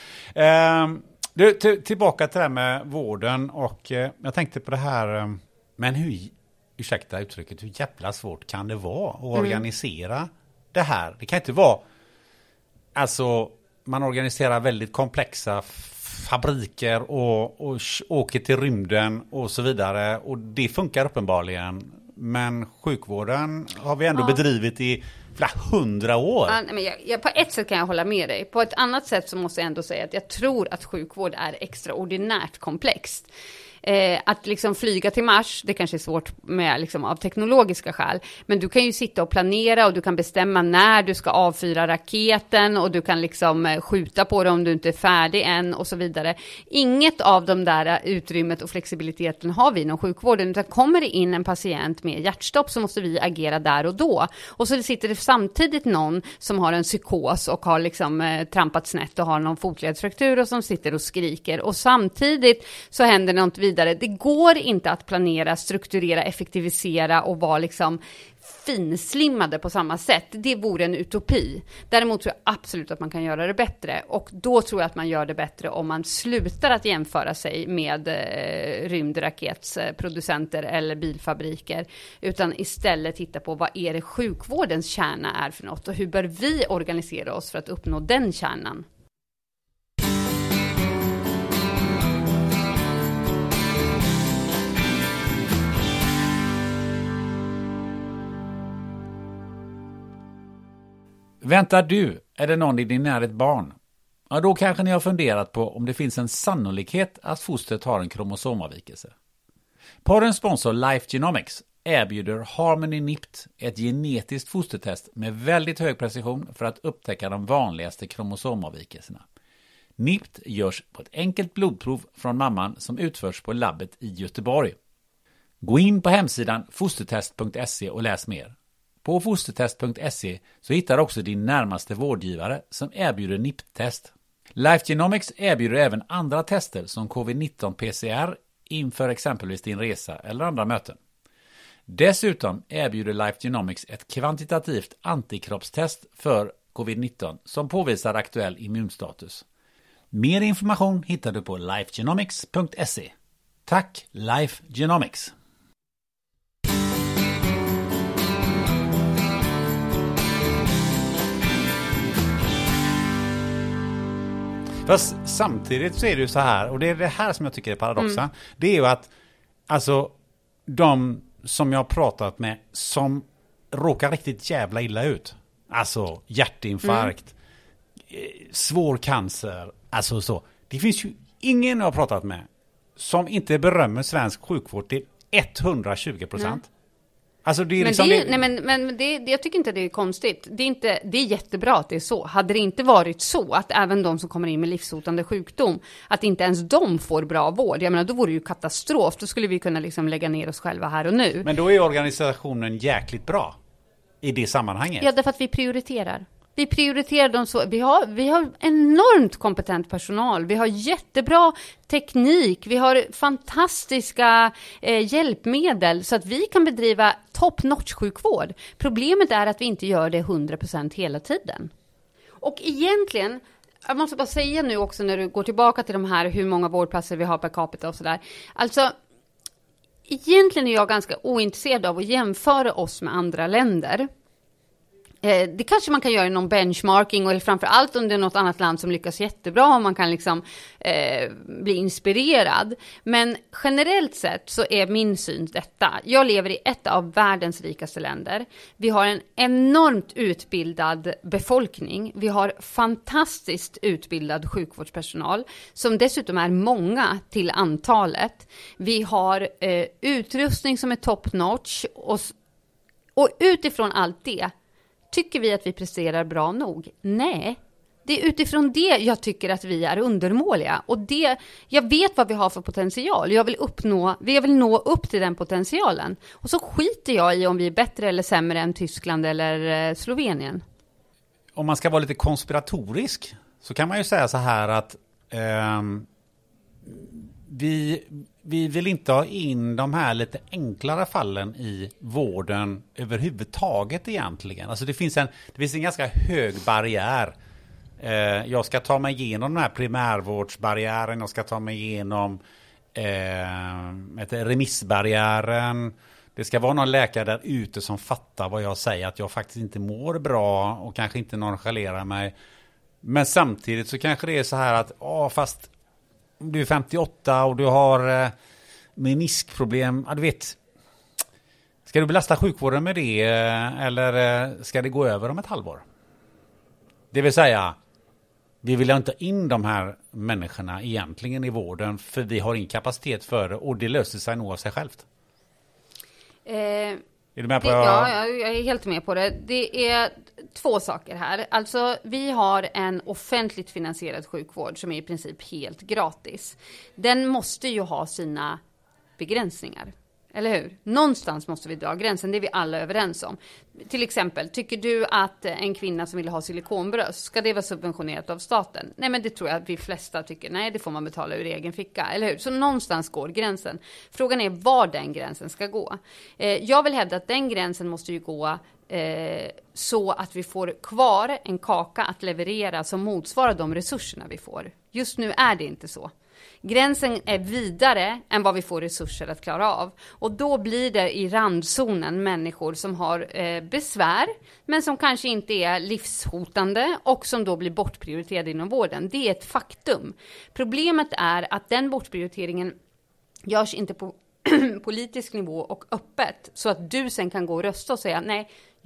hur? Tillbaka till det här med vården och jag tänkte på det här, men ursäkta uttrycket, hur jävla svårt kan det vara att organisera det här? Det kan inte vara, alltså man organiserar väldigt komplexa fabriker och åker till rymden och så vidare och det funkar uppenbarligen. Men sjukvården har vi ändå bedrivit i flera 100 år. Ja, men på ett sätt kan jag hålla med dig. På ett annat sätt så måste jag ändå säga att jag tror att sjukvård är extraordinärt komplext. Att liksom flyga till Mars, det kanske är svårt med, liksom, av teknologiska skäl. Men du kan ju sitta och planera och du kan bestämma när du ska avfyra raketen och du kan liksom skjuta på det om du inte är färdig än och så vidare. Inget av de där utrymmet och flexibiliteten har vi inom sjukvården. Utan kommer det in en patient med hjärtstopp så måste vi agera där och då. Och så sitter det samtidigt någon som har en psykos och har liksom trampat snett och har någon fotledsfraktur och som sitter och skriker. Och samtidigt så händer något vidare. Det går inte att planera, strukturera, effektivisera och vara liksom finslimmade på samma sätt. Det vore en utopi. Däremot tror jag absolut att man kan göra det bättre. Och då tror jag att man gör det bättre om man slutar att jämföra sig med rymdraketsproducenter eller bilfabriker. Utan istället titta på vad är det sjukvårdens kärna är för något och hur bör vi organisera oss för att uppnå den kärnan. Väntar du eller någon i din närhet barn? Ja, då kanske ni har funderat på om det finns en sannolikhet att fostret har en kromosomavvikelse. Porrens sponsor Life Genomics erbjuder Harmony NIPT, ett genetiskt fostertest med väldigt hög precision för att upptäcka de vanligaste kromosomavvikelserna. NIPT görs på ett enkelt blodprov från mamman som utförs på labbet i Göteborg. Gå in på hemsidan fostertest.se och läs mer. På fostertest.se så hittar också din närmaste vårdgivare som erbjuder NIPT-test. Life Genomics erbjuder även andra tester som covid-19 PCR inför exempelvis din resa eller andra möten. Dessutom erbjuder Life Genomics ett kvantitativt antikroppstest för covid-19 som påvisar aktuell immunstatus. Mer information hittar du på lifegenomics.se. Tack Life Genomics! Fast samtidigt så är det ju så här, och det är det här som jag tycker är paradoxen. Det är ju att alltså, de som jag har pratat med som råkar riktigt jävla illa ut. Alltså hjärtinfarkt, svår cancer, alltså så. Det finns ju ingen jag har pratat med som inte berömmer svensk sjukvård till 120%. Alltså det är liksom jag tycker inte det är konstigt. Det är jättebra att det är så. Hade det inte varit så att även de som kommer in med livshotande sjukdom, att inte ens de får bra vård, jag menar, då vore det ju katastrof. Då skulle vi kunna liksom lägga ner oss själva här och nu. Men då är organisationen jäkligt bra i det sammanhanget. Ja, därför att vi prioriterar. Vi prioriterar dem så. Vi har enormt kompetent personal. Vi har jättebra teknik. Vi har fantastiska hjälpmedel så att vi kan bedriva top-notch sjukvård. Problemet är att vi inte gör det 100% hela tiden. Och egentligen, jag måste bara säga nu också när du går tillbaka till de här hur många vårdplatser vi har per capita och sådär. Alltså, egentligen är jag ganska ointresserad av att jämföra oss med andra länder. Det kanske man kan göra i någon benchmarking eller framförallt om det är något annat land som lyckas jättebra och man kan liksom bli inspirerad. Men generellt sett så är min syn detta. Jag lever i ett av världens rikaste länder. Vi har en enormt utbildad befolkning. Vi har fantastiskt utbildad sjukvårdspersonal som dessutom är många till antalet. Vi har utrustning som är top notch och utifrån allt det tycker vi att vi presterar bra nog? Nej, det är utifrån det jag tycker att vi är undermåliga. Och jag vet vad vi har för potential. Jag vill nå upp till den potentialen. Och så skiter jag i om vi är bättre eller sämre än Tyskland eller Slovenien. Om man ska vara lite konspiratorisk så kan man ju säga så här att vi vill inte ha in de här lite enklare fallen i vården överhuvudtaget egentligen. Alltså det finns en ganska hög barriär. Jag ska ta mig igenom den här primärvårdsbarriären. Jag ska ta mig igenom remissbarriären. Det ska vara någon läkare där ute som fattar vad jag säger. Att jag faktiskt inte mår bra och kanske inte nonchalerar mig. Men samtidigt så kanske det är så här att fast du är 58 och du har meniskproblem. Ja, du vet, ska du belasta sjukvården med det eller ska det gå över om ett halvår? Det vill säga, vi vill inte in de här människorna egentligen i vården för vi har ingen kapacitet för det och det löser sig nog av sig självt. Är du med på ja, jag är helt med på det. Det är två saker här. Alltså, vi har en offentligt finansierad sjukvård som är i princip helt gratis. Den måste ju ha sina begränsningar. Eller hur? Någonstans måste vi dra gränsen, det är vi alla överens om. Till exempel, tycker du att en kvinna som vill ha silikonbröst, ska det vara subventionerat av staten? Nej, men det tror jag att vi flesta tycker. Nej, det får man betala ur egen ficka, eller hur? Så någonstans går gränsen. Frågan är var den gränsen ska gå. Jag vill hävda att den gränsen måste ju gå så att vi får kvar en kaka att leverera som motsvarar de resurserna vi får. Just nu är det inte så. Gränsen är vidare än vad vi får resurser att klara av. Och då blir det i randzonen människor som har besvär men som kanske inte är livshotande och som då blir bortprioriterade inom vården. Det är ett faktum. Problemet är att den bortprioriteringen görs inte på politisk nivå och öppet så att du sen kan gå och rösta och säga nej,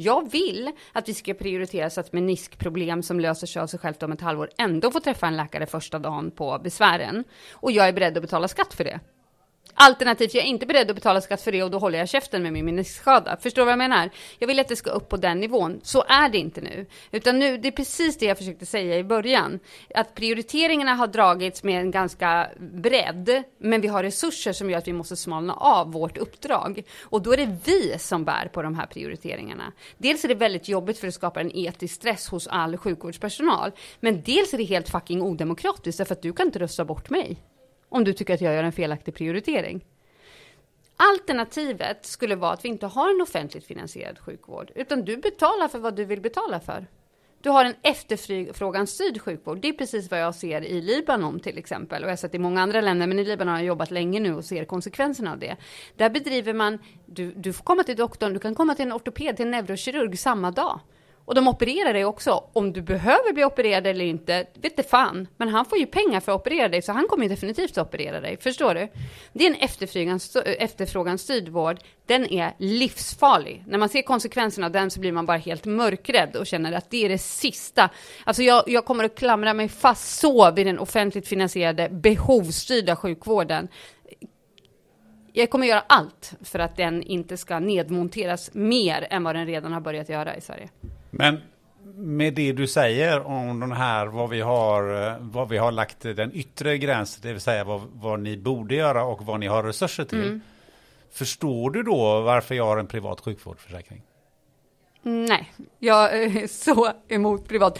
Jag vill att vi ska prioritera så att meniskproblem som löser sig av sig självt om ett halvår ändå får träffa en läkare första dagen på besvären. Och jag är beredd att betala skatt för det. Alternativt, jag är inte beredd att betala skatt för det och då håller jag käften med min meniskskada. Förstår du vad jag menar? Jag vill att det ska upp på den nivån. Så är det inte nu. Utan nu, det är precis det jag försökte säga i början. Att prioriteringarna har dragits med en ganska bredd. Men vi har resurser som gör att vi måste smalna av vårt uppdrag. Och då är det vi som bär på de här prioriteringarna. Dels är det väldigt jobbigt för att skapa en etisk stress hos all sjukvårdspersonal. Men dels är det helt fucking odemokratiskt därför att du kan inte rösta bort mig. Om du tycker att jag gör en felaktig prioritering. Alternativet skulle vara att vi inte har en offentligt finansierad sjukvård. Utan du betalar för vad du vill betala för. Du har en efterfråganstyrd sjukvård. Det är precis vad jag ser i Libanon till exempel. Och jag har sett i många andra länder. Men i Libanon har jag jobbat länge nu och ser konsekvenserna av det. Där bedriver man, du får komma till doktorn. Du kan komma till en ortoped, till en neurokirurg samma dag. Och de opererar dig också. Om du behöver bli opererad eller inte, vet det fan. Men han får ju pengar för att operera dig, så han kommer ju definitivt att operera dig. Förstår du? Det är en efterfråganstyrd vård. Den är livsfarlig. När man ser konsekvenserna av den så blir man bara helt mörkrädd och känner att det är det sista. Alltså jag kommer att klamra mig fast så vid den offentligt finansierade behovsstyrda sjukvården. Jag kommer göra allt för att den inte ska nedmonteras mer än vad den redan har börjat göra i Sverige. Men med det du säger om den här, vad vi har lagt den yttre gränsen, det vill säga vad ni borde göra och vad ni har resurser till. Förstår du då varför jag har en privat sjukvårdsförsäkring? Nej, jag är så emot privat.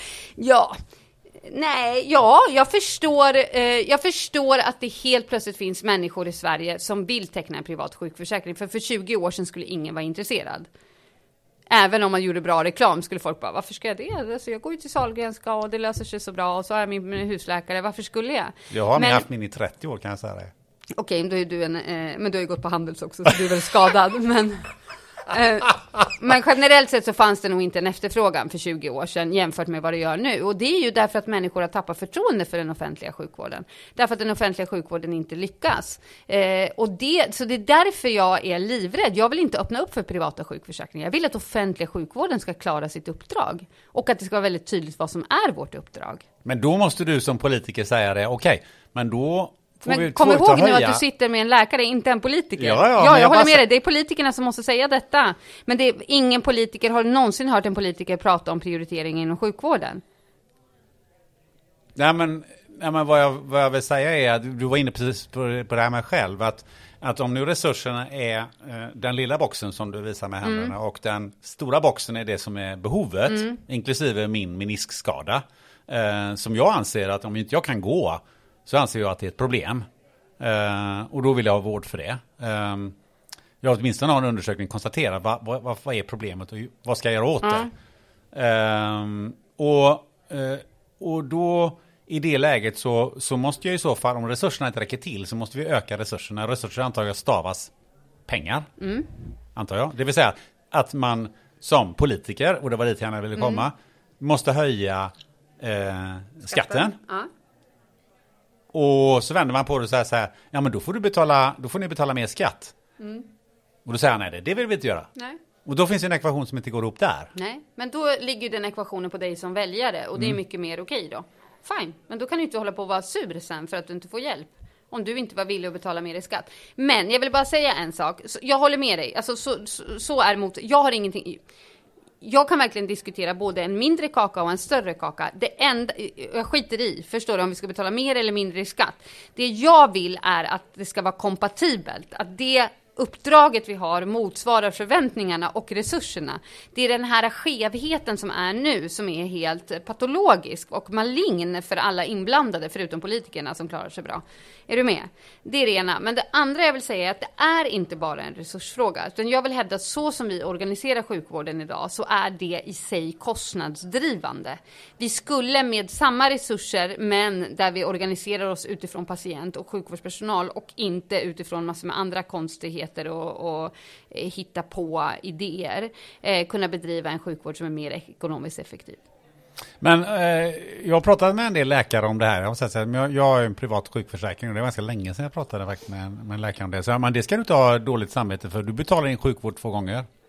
Jag förstår att det helt plötsligt finns människor i Sverige som vill teckna en privat sjukförsäkring. För 20 år sedan skulle ingen vara intresserad. Även om man gjorde bra reklam skulle folk bara, varför ska jag det? Alltså, jag går ju till Sahlgrenska och det löser sig så bra. Och så har jag min husläkare, varför skulle jag? Jag har haft min i 30 år, kan jag säga det. Okej, då är du men du har ju gått på Handels också, så du är väl skadad. Men generellt sett så fanns det nog inte en efterfrågan för 20 år sedan jämfört med vad det gör nu. Och det är ju därför att människor har tappat förtroende för den offentliga sjukvården. Därför att den offentliga sjukvården inte lyckas. Så det är därför jag är livrädd. Jag vill inte öppna upp för privata sjukförsäkringar. Jag vill att offentliga sjukvården ska klara sitt uppdrag. Och att det ska vara väldigt tydligt vad som är vårt uppdrag. Men då måste du som politiker säga det. Okej, men då... Men kom ihåg nu att du sitter med en läkare, inte en politiker. Ja, jag håller med dig. Det är politikerna som måste säga detta. Men ingen politiker har någonsin hört en politiker prata om prioritering inom sjukvården. Nej, men vad jag vill säga är att du var inne precis på det här med själv. Att om nu resurserna är den lilla boxen som du visar med händerna och den stora boxen är det som är behovet, inklusive min meniskskada, som jag anser att om inte jag kan gå, så anser jag att det är ett problem. Och då vill jag ha vård för det. Jag åtminstone har en undersökning konstaterat vad är problemet och vad ska jag göra åt det. Och då i det läget så måste jag i så fall, om resurserna inte räcker till, så måste vi öka resurserna. Resurser antar jag stavas pengar. Antar jag. Det vill säga att man som politiker, och det var dit jag ville komma, måste höja skatten. Och så vänder man på det och säger så här, ja men då får ni betala mer skatt. Och då säger han, nej det vill vi inte göra. Nej. Och då finns en ekvation som inte går ihop där. Nej, men då ligger den ekvationen på dig som väljare och det är mycket mer okej då. Fine, men då kan du inte hålla på att vara sur sen för att du inte får hjälp. Om du inte var villig att betala mer i skatt. Men jag vill bara säga en sak. Jag håller med dig. Alltså, så är mot. Jag har ingenting... Jag kan verkligen diskutera både en mindre kaka och en större kaka. Det enda, jag skiter i, förstår du, om vi ska betala mer eller mindre i skatt. Det jag vill är att det ska vara kompatibelt. Att det uppdraget vi har motsvarar förväntningarna och resurserna. Det är den här skevheten som är nu som är helt patologisk och malign för alla inblandade förutom politikerna som klarar sig bra. Är du med? Det är det ena. Men det andra jag vill säga är att det är inte bara en resursfråga. Utan jag vill hävda att så som vi organiserar sjukvården idag så är det i sig kostnadsdrivande. Vi skulle med samma resurser men där vi organiserar oss utifrån patient och sjukvårdspersonal och inte utifrån massor med andra konstigheter och hitta på idéer kunna bedriva en sjukvård som är mer ekonomiskt effektiv. Men jag har pratat med en del läkare om det här. Jag har en privat sjukförsäkring och det var ganska länge sedan jag pratade med en läkare om det. Så men det ska du inte ha dåligt samvete för. Du betalar in sjukvård 2 gånger.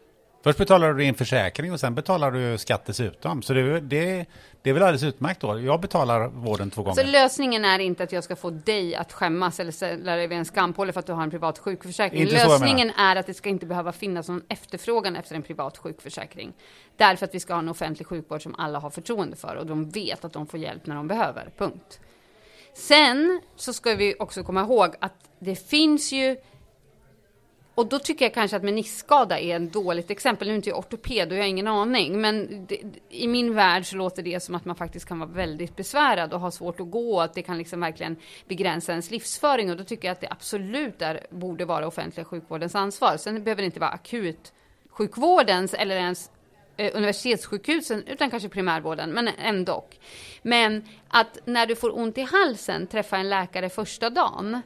Först betalar du din försäkring och sen betalar du skatt dessutom. Så det är väl alldeles utmärkt då. Jag betalar vården 2 gånger. Så lösningen är inte att jag ska få dig att skämmas eller ställa dig vid en skampåle för att du har en privat sjukförsäkring. Lösningen är att det ska inte behöva finnas någon efterfrågan efter en privat sjukförsäkring. Därför att vi ska ha en offentlig sjukvård som alla har förtroende för och de vet att de får hjälp när de behöver. Punkt. Sen så ska vi också komma ihåg att det finns ju. Och då tycker jag kanske att meniskskada är en dåligt exempel. Nu är inte jag ortoped och jag har ingen aning. Men i min värld så låter det som att man faktiskt kan vara väldigt besvärad och ha svårt att gå. Att det kan liksom verkligen begränsa ens livsföring. Och då tycker jag att det absolut borde vara offentliga sjukvårdens ansvar. Sen behöver det inte vara akut sjukvårdens eller ens universitetssjukhusen utan kanske primärvården, men ändå. Men att när du får ont i halsen träffa en läkare första dagen.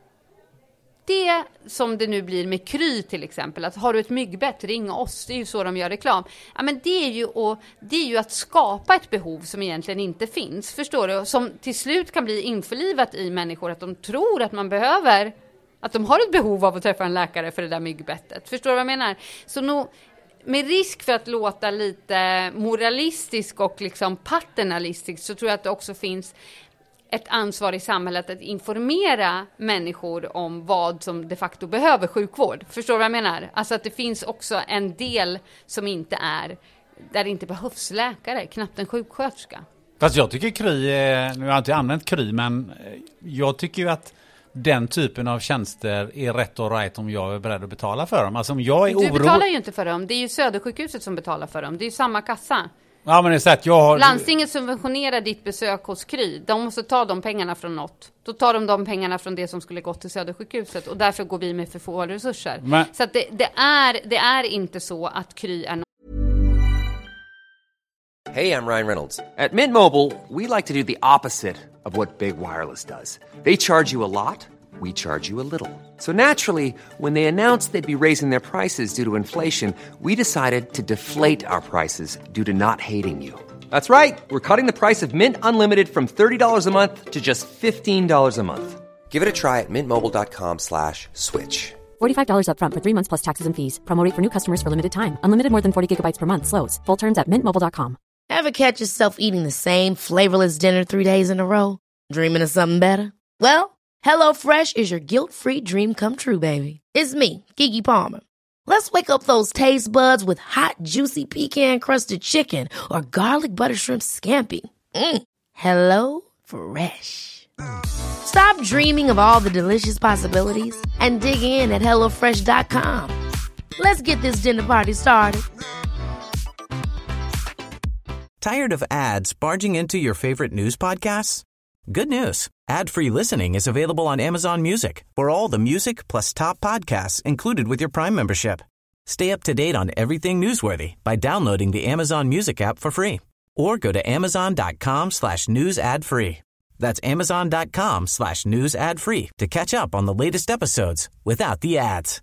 Det som det nu blir med Kry till exempel, att har du ett myggbett, ring oss, det är ju så de gör reklam. Ja, men det är ju att skapa ett behov som egentligen inte finns, förstår du? Som till slut kan bli införlivat i människor, att de tror att man behöver, att de har ett behov av att träffa en läkare för det där myggbettet. Förstår du vad jag menar? Så nog, med risk för att låta lite moralistisk och liksom paternalistisk, så tror jag att det också finns ett ansvar i samhället att informera människor om vad som de facto behöver sjukvård. Förstår du vad jag menar? Alltså att det finns också en del som inte är, där det inte behövs läkare, knappt en sjuksköterska. Fast jag tycker Kry, nu har jag inte använt Kry, men jag tycker ju att den typen av tjänster är rätt och right om jag är beredd att betala för dem. Alltså om jag är du betalar ju inte för dem, det är ju Södersjukhuset som betalar för dem, det är ju samma kassa. Ja, men det är så att Landstinget subventionerar ditt besök hos Kry. De måste ta de pengarna från något. Då tar de pengarna från det som skulle gått till Södersjukhuset. Och därför går vi med för få resurser. Men så att det är inte så att Kry är... Hey, I'm Ryan Reynolds. At Mint Mobile, we like to do the opposite of what Big Wireless does. They charge you a lot. We charge you a little. So naturally, when they announced they'd be raising their prices due to inflation, we decided to deflate our prices due to not hating you. That's right. We're cutting the price of Mint Unlimited from $30 a month to just $15 a month. Give it a try at mintmobile.com/switch. $45 up front for 3 months plus taxes and fees. Promo rate for new customers for limited time. Unlimited more than 40 gigabytes per month. Slows full terms at mintmobile.com. Ever catch yourself eating the same flavorless dinner 3 days in a row? Dreaming of something better? Well, HelloFresh is your guilt-free dream come true, baby. It's me, Keke Palmer. Let's wake up those taste buds with hot, juicy pecan-crusted chicken or garlic butter shrimp scampi. Hello Fresh. Stop dreaming of all the delicious possibilities and dig in at HelloFresh.com. Let's get this dinner party started. Tired of ads barging into your favorite news podcasts? Good news. Ad-free listening is available on Amazon Music for all the music plus top podcasts included with your Prime membership. Stay up to date on everything newsworthy by downloading the Amazon Music app for free or go to amazon.com/news ad free. That's amazon.com/news ad free to catch up on the latest episodes without the ads.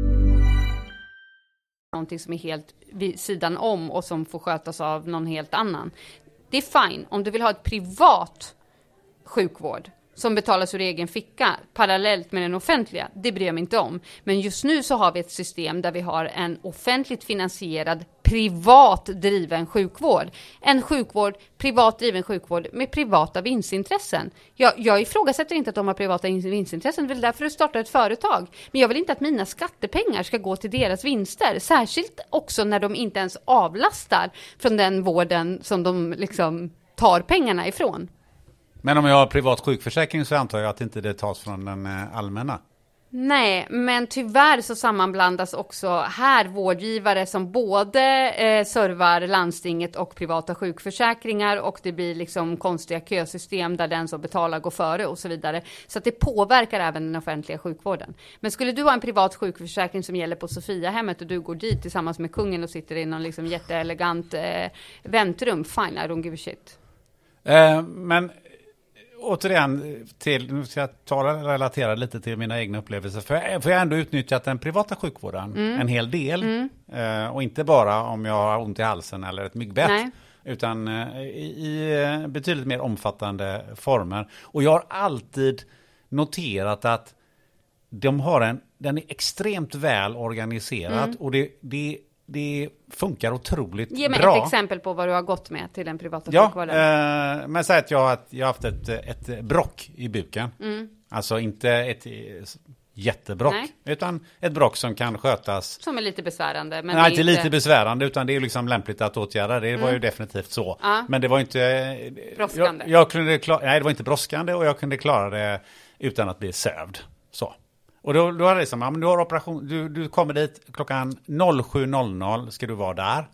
Någonting som är helt vid sidan om och som får skötas av någon helt annan. Det är fine om du vill ha ett privat sjukvård som betalas ur egen ficka parallellt med den offentliga, det bryr jag mig inte om. Men just nu så har vi ett system där vi har en offentligt finansierad, privat driven sjukvård. En sjukvård, privat driven sjukvård med privata vinstintressen. Jag ifrågasätter inte att de har privata vinstintressen, det är därför du startar ett företag. Men jag vill inte att mina skattepengar ska gå till deras vinster. Särskilt också när de inte ens avlastar från den vården som de liksom tar pengarna ifrån. Men om jag har privat sjukförsäkring så antar jag att inte det tas från den allmänna. Nej, men tyvärr så sammanblandas också här vårdgivare som både servar landstinget och privata sjukförsäkringar, och det blir liksom konstiga kösystem där den som betalar går före och så vidare. Så att det påverkar även den offentliga sjukvården. Men skulle du ha en privat sjukförsäkring som gäller på Sofiahemmet och du går dit tillsammans med kungen och sitter i någon liksom jätteelegant väntrum, fine, I don't give a shit. Men återigen, nu ska jag relatera lite till mina egna upplevelser. För jag har ändå utnyttjat den privata sjukvården en hel del. Och inte bara om jag har ont i halsen eller ett myggbett. Nej. Utan i betydligt mer omfattande former. Och jag har alltid noterat att den är extremt väl organiserad. Och det det funkar otroligt bra. Ge mig ett exempel på vad du har gått med till den privata sjukvården. Men säg att jag har haft ett brock i buken. Alltså inte ett jättebrock, utan ett brock som kan skötas. Som är lite besvärande. Men nej, inte lite besvärande, utan det är liksom lämpligt att åtgärda. Det var ju definitivt så. Ja. Men det var inte brådskande. Nej, det var inte brådskande och jag kunde klara det utan att bli sövd. Så. Och då hade det liksom, ja, men du har operation, du kommer dit klockan 07.00 ska du vara där.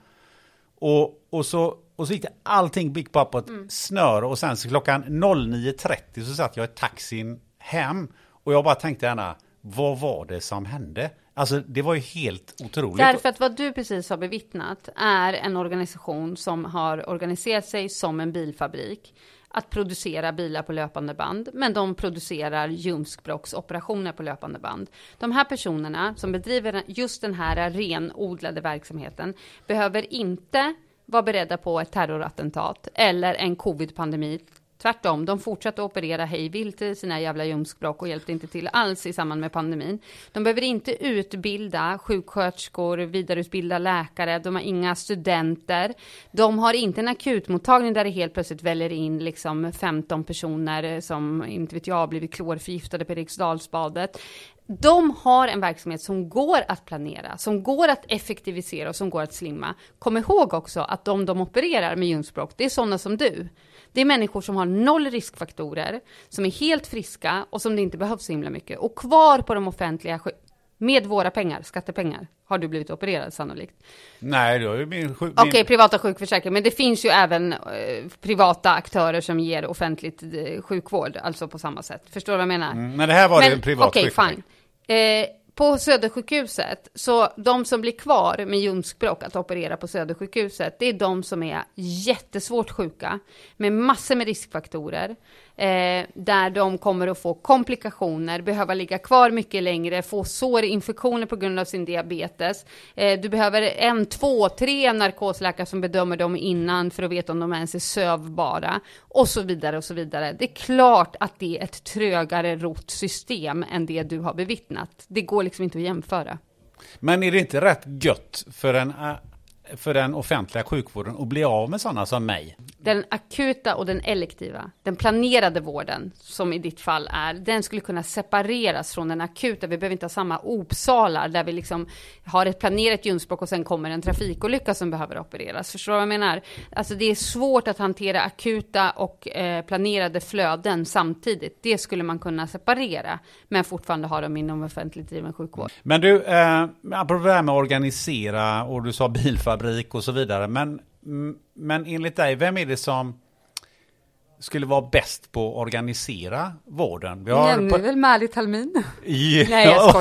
Och så gick det allting gick bara på ett snör och sen så klockan 09.30 så satt jag i taxin hem och jag bara tänkte gärna, vad var det som hände? Alltså det var ju helt otroligt. Därför att vad du precis har bevittnat är en organisation som har organiserat sig som en bilfabrik att producera bilar på löpande band, men de producerar ljumskbråcksoperationer på löpande band. De här personerna som bedriver just den här renodlade verksamheten behöver inte vara beredda på ett terrorattentat eller en covid-pandemi. Tvärtom, de fortsatte att operera hejvilt i sina jävla ljumskbråck och hjälpte inte till alls i samband med pandemin. De behöver inte utbilda sjuksköterskor, vidareutbilda läkare, de har inga studenter. De har inte en akutmottagning där det helt plötsligt väljer in liksom 15 personer som, inte vet jag, blivit klorförgiftade på Eriksdalsbadet. De har en verksamhet som går att planera, som går att effektivisera och som går att slimma. Kom ihåg också att de opererar med ljumskbråck, det är sådana som du. Det är människor som har 0 riskfaktorer, som är helt friska och som det inte behövs så himla mycket. Och kvar på de offentliga, med våra pengar, skattepengar, har du blivit opererad sannolikt. Nej, då är min Okej, privata sjukförsäkring. Men det finns ju även privata aktörer som ger offentligt sjukvård, alltså på samma sätt. Förstår du vad jag menar? Men det här var det en privat sjukförsäkring. Okej, fine. På Södersjukhuset, så de som blir kvar med ljumskbråck att operera på Södersjukhuset, det är de som är jättesvårt sjuka med massor med riskfaktorer, där de kommer att få komplikationer, behöva ligga kvar mycket längre, få sårinfektioner på grund av sin diabetes. Du behöver 1, 2, 3 narkosläkare som bedömer dem innan för att veta om de ens är sövbara och så vidare och så vidare. Det är klart att det är ett trögare rott system än det du har bevittnat. Det går liksom inte att jämföra. Men är det inte rätt gött för den offentliga sjukvården att bli av med sådana som mig? Den akuta och den elektiva, den planerade vården som i ditt fall är, den skulle kunna separeras från den akuta. Vi behöver inte ha samma opsalar där vi liksom har ett planerat ljumskbråck och sen kommer en trafikolycka som behöver opereras. Förstår du vad jag menar? Alltså det är svårt att hantera akuta och planerade flöden samtidigt. Det skulle man kunna separera, men fortfarande ha dem inom offentligt driven sjukvård. Men du, apropå det här med att organisera och du sa bilfabrik och så vidare, men enligt dig, vem är det som skulle vara bäst på att organisera vården? Vi har det är väl Märligt Halmin? Ja, nej, jag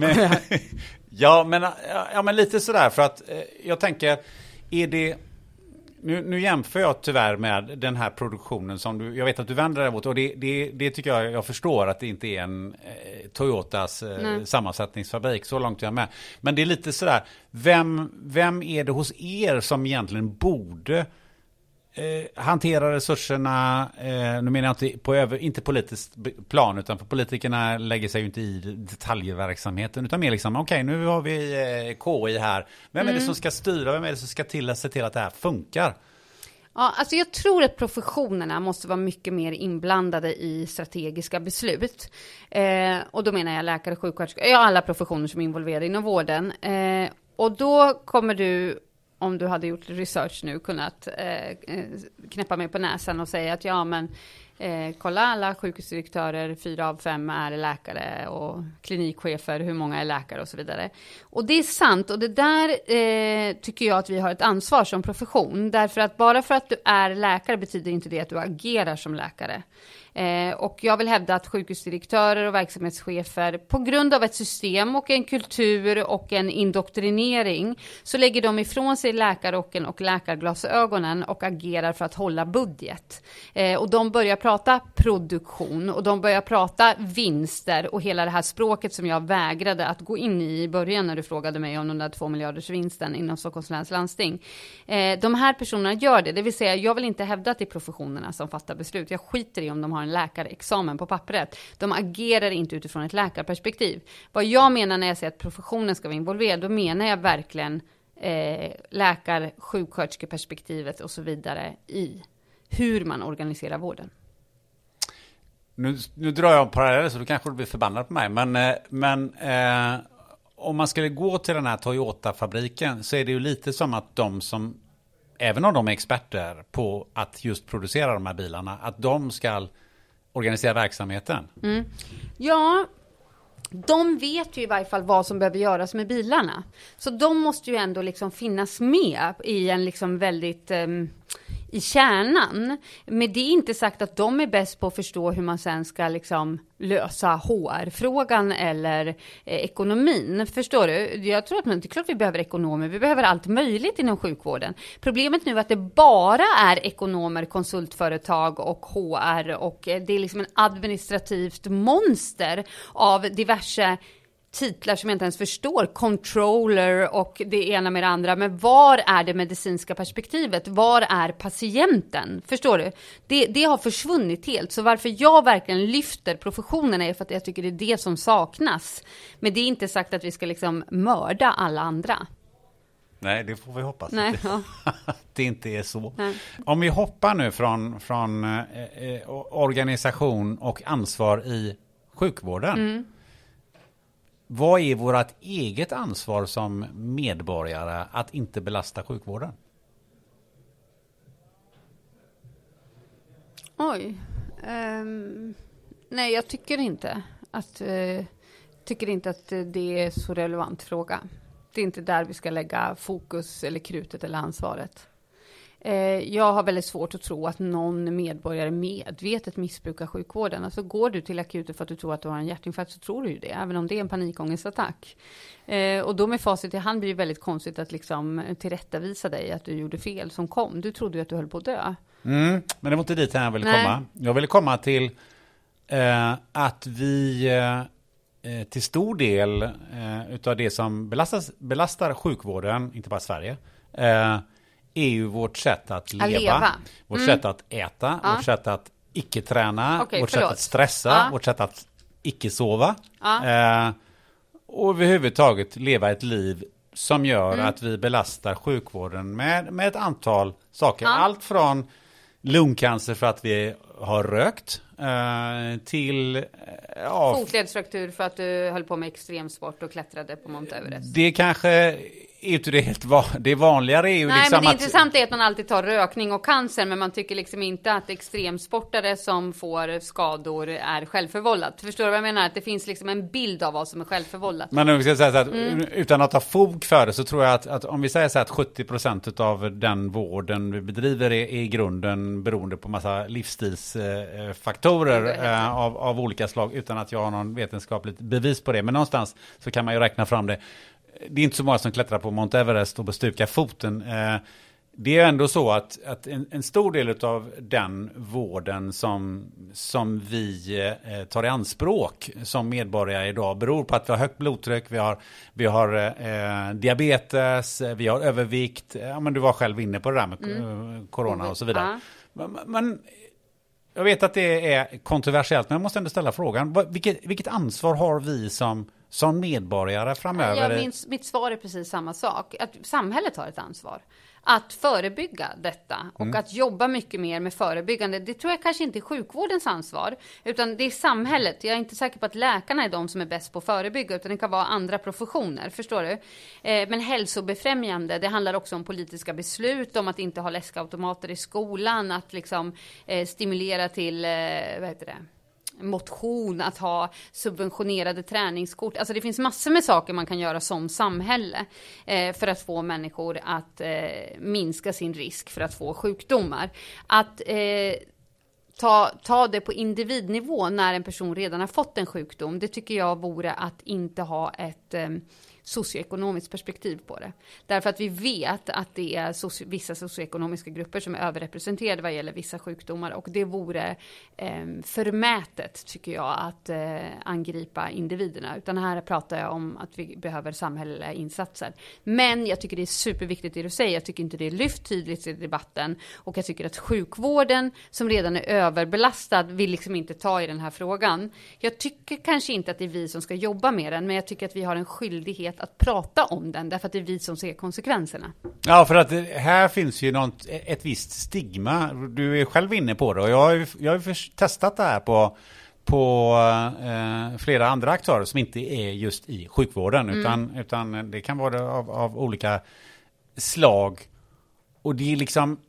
skojar. Men lite sådär, för att jag tänker, är det... Nu jämför jag tyvärr med den här produktionen som jag vet att du vänder dig mot, och det tycker jag förstår att det inte är en Toyotas sammansättningsfabrik, så långt jag är med. Men det är lite sådär, vem är det hos er som egentligen borde hantera resurserna, nu menar jag inte politiskt plan, utan för politikerna lägger sig ju inte i detaljverksamheten, utan mer liksom, okej, nu har vi KI här. Vem är det som ska styra? Vem är det som ska se till att det här funkar? Ja, alltså jag tror att professionerna måste vara mycket mer inblandade i strategiska beslut. Och då menar jag läkare, sjuksköterskor, alla professioner som är involverade inom vården. Och då kommer du, om du hade gjort research nu, kunnat knäppa mig på näsan och säga att kolla alla sjukhusdirektörer, 4 av 5 är läkare och klinikchefer, hur många är läkare och så vidare. Och det är sant, och det där tycker jag att vi har ett ansvar som profession. Därför att bara för att du är läkare betyder inte det att du agerar som läkare. Och jag vill hävda att sjukhusdirektörer och verksamhetschefer, på grund av ett system och en kultur och en indoktrinering, så lägger de ifrån sig läkarrocken och läkarglasögonen och agerar för att hålla budget. Och de börjar prata produktion och de börjar prata vinster och hela det här språket som jag vägrade att gå in i början när du frågade mig om de där 2 miljarders vinsten inom Stockholms läns landsting. De här personerna gör det vill säga, jag vill inte hävda att det är professionerna som fattar beslut. Jag skiter i om de har en läkarexamen på pappret. De agerar inte utifrån ett läkarperspektiv. Vad jag menar när jag säger att professionen ska vara involverad, då menar jag verkligen sjuksköterskeperspektivet och så vidare i hur man organiserar vården. Nu drar jag en parallell så du kanske blir förbannad på mig. Men om man skulle gå till den här Toyota-fabriken så är det ju lite som att de som, även om de är experter på att just producera de här bilarna, att de ska organisera verksamheten. Mm. Ja, de vet ju i varje fall vad som behöver göras med bilarna. Så de måste ju ändå liksom finnas med i en liksom väldigt i kärnan. Men det är inte sagt att de är bäst på att förstå hur man sen ska liksom lösa HR-frågan eller ekonomin. Förstår du? Jag tror att det är klart vi behöver ekonomer. Vi behöver allt möjligt inom sjukvården. Problemet nu är att det bara är ekonomer, konsultföretag och HR och det är liksom en administrativt monster av diverse titlar som jag inte ens förstår, controller och det ena med det andra. Men var är det medicinska perspektivet? Var är patienten? Förstår du? Det har försvunnit helt. Så varför jag verkligen lyfter professionerna är för att jag tycker det är det som saknas. Men det är inte sagt att vi ska liksom mörda alla andra. Nej, det får vi hoppas. Nej, ja. Det inte är så. Nej. Om vi hoppar nu från organisation och ansvar i sjukvården. Mm. Vad är vårt eget ansvar som medborgare att inte belasta sjukvården? Oj. Nej, jag tycker inte att det är så relevant fråga. Det är inte där vi ska lägga fokus eller krutet eller ansvaret. Jag har väldigt svårt att tro att någon medborgare medvetet missbrukar sjukvården. Alltså går du till akuten för att du tror att du har en hjärtinfarkt så tror du ju det, även om det är en panikångestattack. Och då med facit i hand blir det väldigt konstigt att liksom tillrättavisa dig att du gjorde fel som kom. Du trodde ju att du höll på att dö. Men det var inte dit jag ville komma. Jag ville komma till att vi till stor del utav det som belastar sjukvården, inte bara Sverige, är ju vårt sätt att leva. Vårt sätt att äta, vårt sätt att icke träna, vårt sätt att stressa, vårt sätt att icke sova. Och överhuvudtaget leva ett liv som gör att vi belastar sjukvården med ett antal saker. Allt från lungcancer för att vi har rökt till fotledsfraktur för att du höll på med extremsport och klättrade på Mount Everest. Det kanske inte det vanligare är ju nej, liksom men det att intressanta är att man alltid tar rökning och cancer, men man tycker liksom inte att extremsportare som får skador är självförvållat. Förstår du vad jag menar? Att det finns liksom en bild av vad som är självförvållat. Men om vi ska säga så att utan att ha fog för det så tror jag att om vi säger så att 70% av den vården vi bedriver är i grunden beroende på massa livsstilsfaktorer av olika slag utan att jag har någon vetenskapligt bevis på det. Men någonstans så kan man ju räkna fram det. Det är inte så många som klättrar på Mount Everest och bestukar foten. Det är ändå så att en stor del av den vården som vi tar i anspråk som medborgare idag beror på att vi har högt blodtryck, vi har diabetes, vi har övervikt. Ja, men du var själv inne på det där med corona och så vidare. Men jag vet att det är kontroversiellt, men jag måste ändå ställa frågan. Vilket ansvar har vi som medborgare framöver? Mitt svar är precis samma sak. Att samhället har ett ansvar. Att förebygga detta och att jobba mycket mer med förebyggande. Det tror jag kanske inte är sjukvårdens ansvar, utan det är samhället. Jag är inte säker på att läkarna är de som är bäst på att förebygga, utan det kan vara andra professioner, förstår du? Men hälsobefrämjande, det handlar också om politiska beslut, om att inte ha läskautomater i skolan, att liksom stimulera till, motion, att ha subventionerade träningskort. Alltså det finns massor med saker man kan göra som samhälle för att få människor att minska sin risk för att få sjukdomar. Att ta det på individnivå när en person redan har fått en sjukdom, det tycker jag vore att inte ha ett socioekonomiskt perspektiv på det. Därför att vi vet att det är vissa socioekonomiska grupper som är överrepresenterade vad gäller vissa sjukdomar, och det vore förmätet, tycker jag, att angripa individerna. Utan här pratar jag om att vi behöver samhälleliga insatser. Men jag tycker det är superviktigt det du säger. Jag tycker inte det är lyft tydligt i debatten, och jag tycker att sjukvården som redan är överbelastad vill liksom inte ta i den här frågan. Jag tycker kanske inte att det är vi som ska jobba med den, men jag tycker att vi har en skyldighet möjlighet att prata om den, därför att det är vi som ser konsekvenserna. Ja, för att här finns ju ett visst stigma. Du är själv inne på det, och jag har testat det här på flera andra aktörer som inte är just i sjukvården, utan det kan vara av olika slag. Och det är liksom,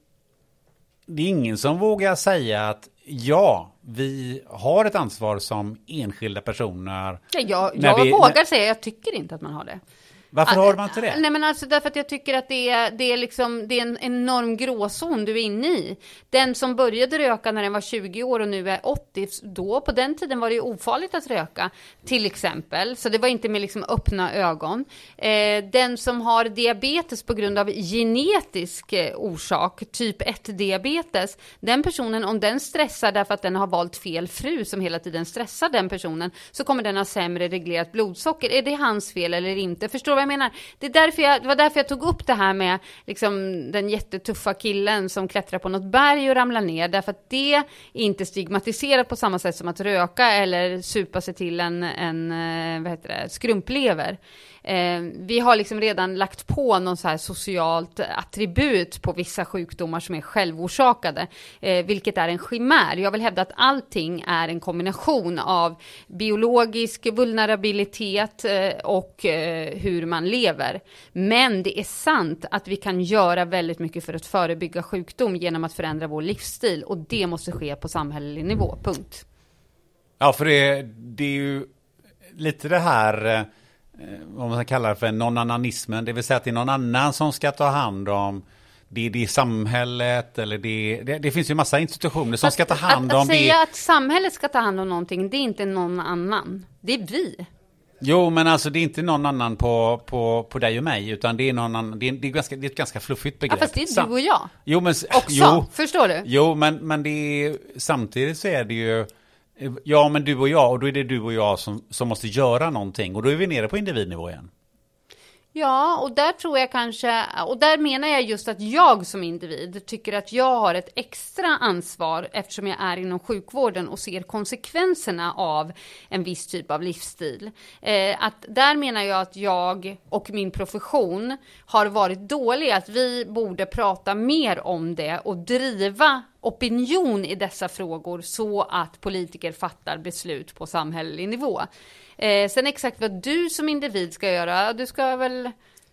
det är ingen som vågar säga att ja, vi har ett ansvar som enskilda personer. Jag vågar säga, jag tycker inte att man har det. Varför har man inte det? Nej, men alltså därför att jag tycker att det är en enorm gråzon du är inne i. Den som började röka när den var 20 år och nu är 80, då på den tiden var det ju ofarligt att röka, till exempel. Så det var inte med liksom öppna ögon. Den som har diabetes på grund av genetisk orsak, typ 1-diabetes, den personen, om den stressar därför att den har valt fel fru som hela tiden stressar den personen, så kommer den ha sämre reglerat blodsocker. Är det hans fel eller inte? Förstår vad jag menar? Det var därför jag tog upp det här med liksom den jättetuffa killen som klättrar på något berg och ramlar ner, därför att det är inte stigmatiserat på samma sätt som att röka eller supa sig till en skrumplever. Vi har liksom redan lagt på någon så här socialt attribut på vissa sjukdomar som är självorsakade, vilket är en chimär. Jag vill hävda att allting är en kombination av biologisk vulnerabilitet och hur man lever. Men det är sant att vi kan göra väldigt mycket för att förebygga sjukdom genom att förändra vår livsstil, och det måste ske på samhällelig nivå, punkt. Ja, för det är ju lite det här, om man kallar det för non-annanismen, det vill säga att det är någon annan som ska ta hand om det är samhället, eller det finns ju massa institutioner som ska ta hand om det. Att säga att samhället ska ta hand om någonting, det är inte någon annan, det är vi. Jo, men alltså det är inte någon annan på dig och mig, utan det är någon annan, det är ett ganska fluffigt begrepp. Ja, fast det är du och jag. Jo, men också, förstår du? Jo, men det är, samtidigt så är det ju, ja, men du och jag, och då är det du och jag som måste göra någonting, och då är vi nere på individnivå igen. Ja, och där tror jag kanske, och där menar jag just att jag som individ tycker att jag har ett extra ansvar, eftersom jag är inom sjukvården och ser konsekvenserna av en viss typ av livsstil. Att där menar jag att jag och min profession har varit dåliga, att vi borde prata mer om det och driva opinion i dessa frågor så att politiker fattar beslut på samhällelig nivå. Sen exakt vad du som individ ska göra, du ska väl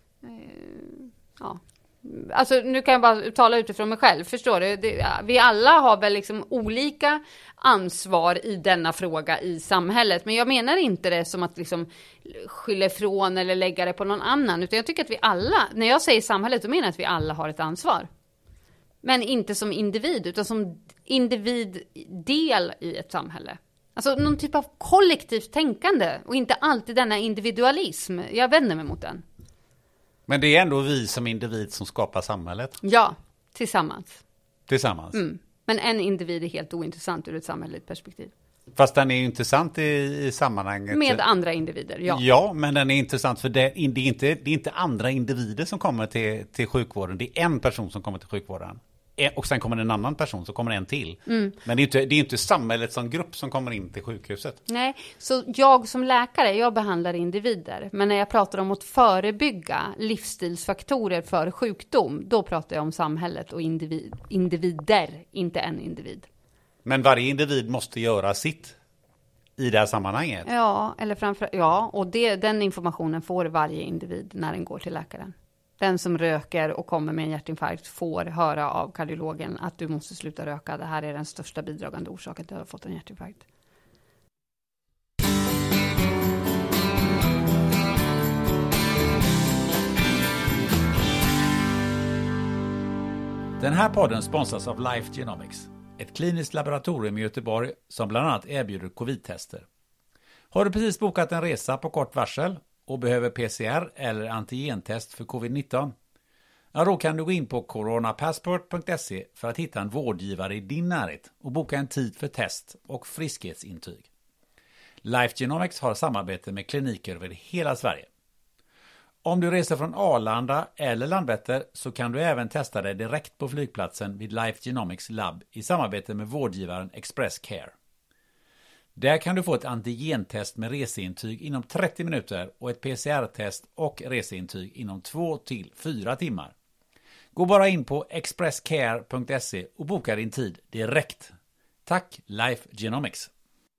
alltså nu kan jag bara tala utifrån mig själv, förstår du? Vi alla har väl liksom olika ansvar i denna fråga i samhället, men jag menar inte det som att liksom skylla ifrån eller lägga det på någon annan, utan jag tycker att vi alla, när jag säger samhället, då menar jag att vi alla har ett ansvar. Men inte som individ, utan som individdel i ett samhälle. Alltså någon typ av kollektivt tänkande, och inte alltid denna individualism. Jag vänder mig mot den. Men det är ändå vi som individ som skapar samhället. Ja, tillsammans. Tillsammans. Men en individ är helt ointressant ur ett samhälleligt perspektiv. Fast den är ju intressant i sammanhanget. Med andra individer, ja. Ja, men den är intressant för det är inte andra individer som kommer till sjukvården. Det är en person som kommer till sjukvården. Och sen kommer en annan person, så kommer en till. Men det är inte samhället som grupp som kommer in till sjukhuset. Nej, så jag som läkare, jag behandlar individer. Men när jag pratar om att förebygga livsstilsfaktorer för sjukdom, då pratar jag om samhället och individer, inte en individ. Men varje individ måste göra sitt i det här sammanhanget. Ja, eller och den informationen får varje individ när den går till läkaren. Den som röker och kommer med en hjärtinfarkt får höra av kardiologen att du måste sluta röka. Det här är den största bidragande orsaken till att du har fått en hjärtinfarkt. Den här podden sponsras av Life Genomics, ett kliniskt laboratorium i Göteborg som bland annat erbjuder covid-tester. Har du precis bokat en resa på kort varsel och behöver PCR eller antigentest för covid-19? Ja, då kan du gå in på coronapassport.se för att hitta en vårdgivare i din närhet och boka en tid för test och friskhetsintyg. Life Genomics har samarbete med kliniker över hela Sverige. Om du reser från Arlanda eller Landvetter så kan du även testa dig direkt på flygplatsen vid Life Genomics labb i samarbete med vårdgivaren Express Care. Där kan du få ett antigentest med reseintyg inom 30 minuter och ett PCR-test och reseintyg inom 2-4 timmar. Gå bara in på expresscare.se och boka din tid direkt. Tack Life Genomics.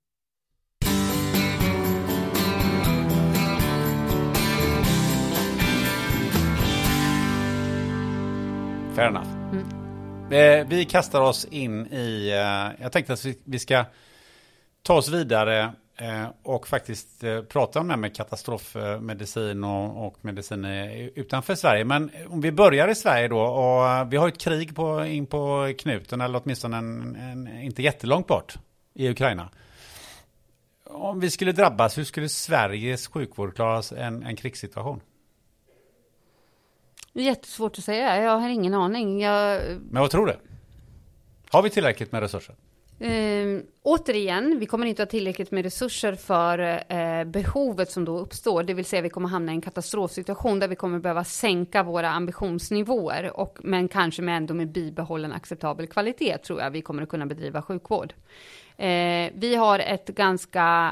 Fair enough. Vi kastar oss in i... jag tänkte att vi ska ta oss vidare och faktiskt prata om det här med katastrofmedicin och medicin utanför Sverige. Men om vi börjar i Sverige då, och vi har ett krig in på knuten, eller åtminstone en inte jättelångt bort i Ukraina. Om vi skulle drabbas, hur skulle Sveriges sjukvård klara en krigssituation? Det är jättesvårt att säga, jag har ingen aning. Men vad tror du? Har vi tillräckligt med resurser? Återigen, vi kommer inte ha tillräckligt med resurser för behovet som då uppstår. Det vill säga vi kommer hamna i en katastrofsituation där vi kommer behöva sänka våra ambitionsnivåer. Men kanske ändå med bibehållen acceptabel kvalitet tror jag vi kommer att kunna bedriva sjukvård. Vi har ett ganska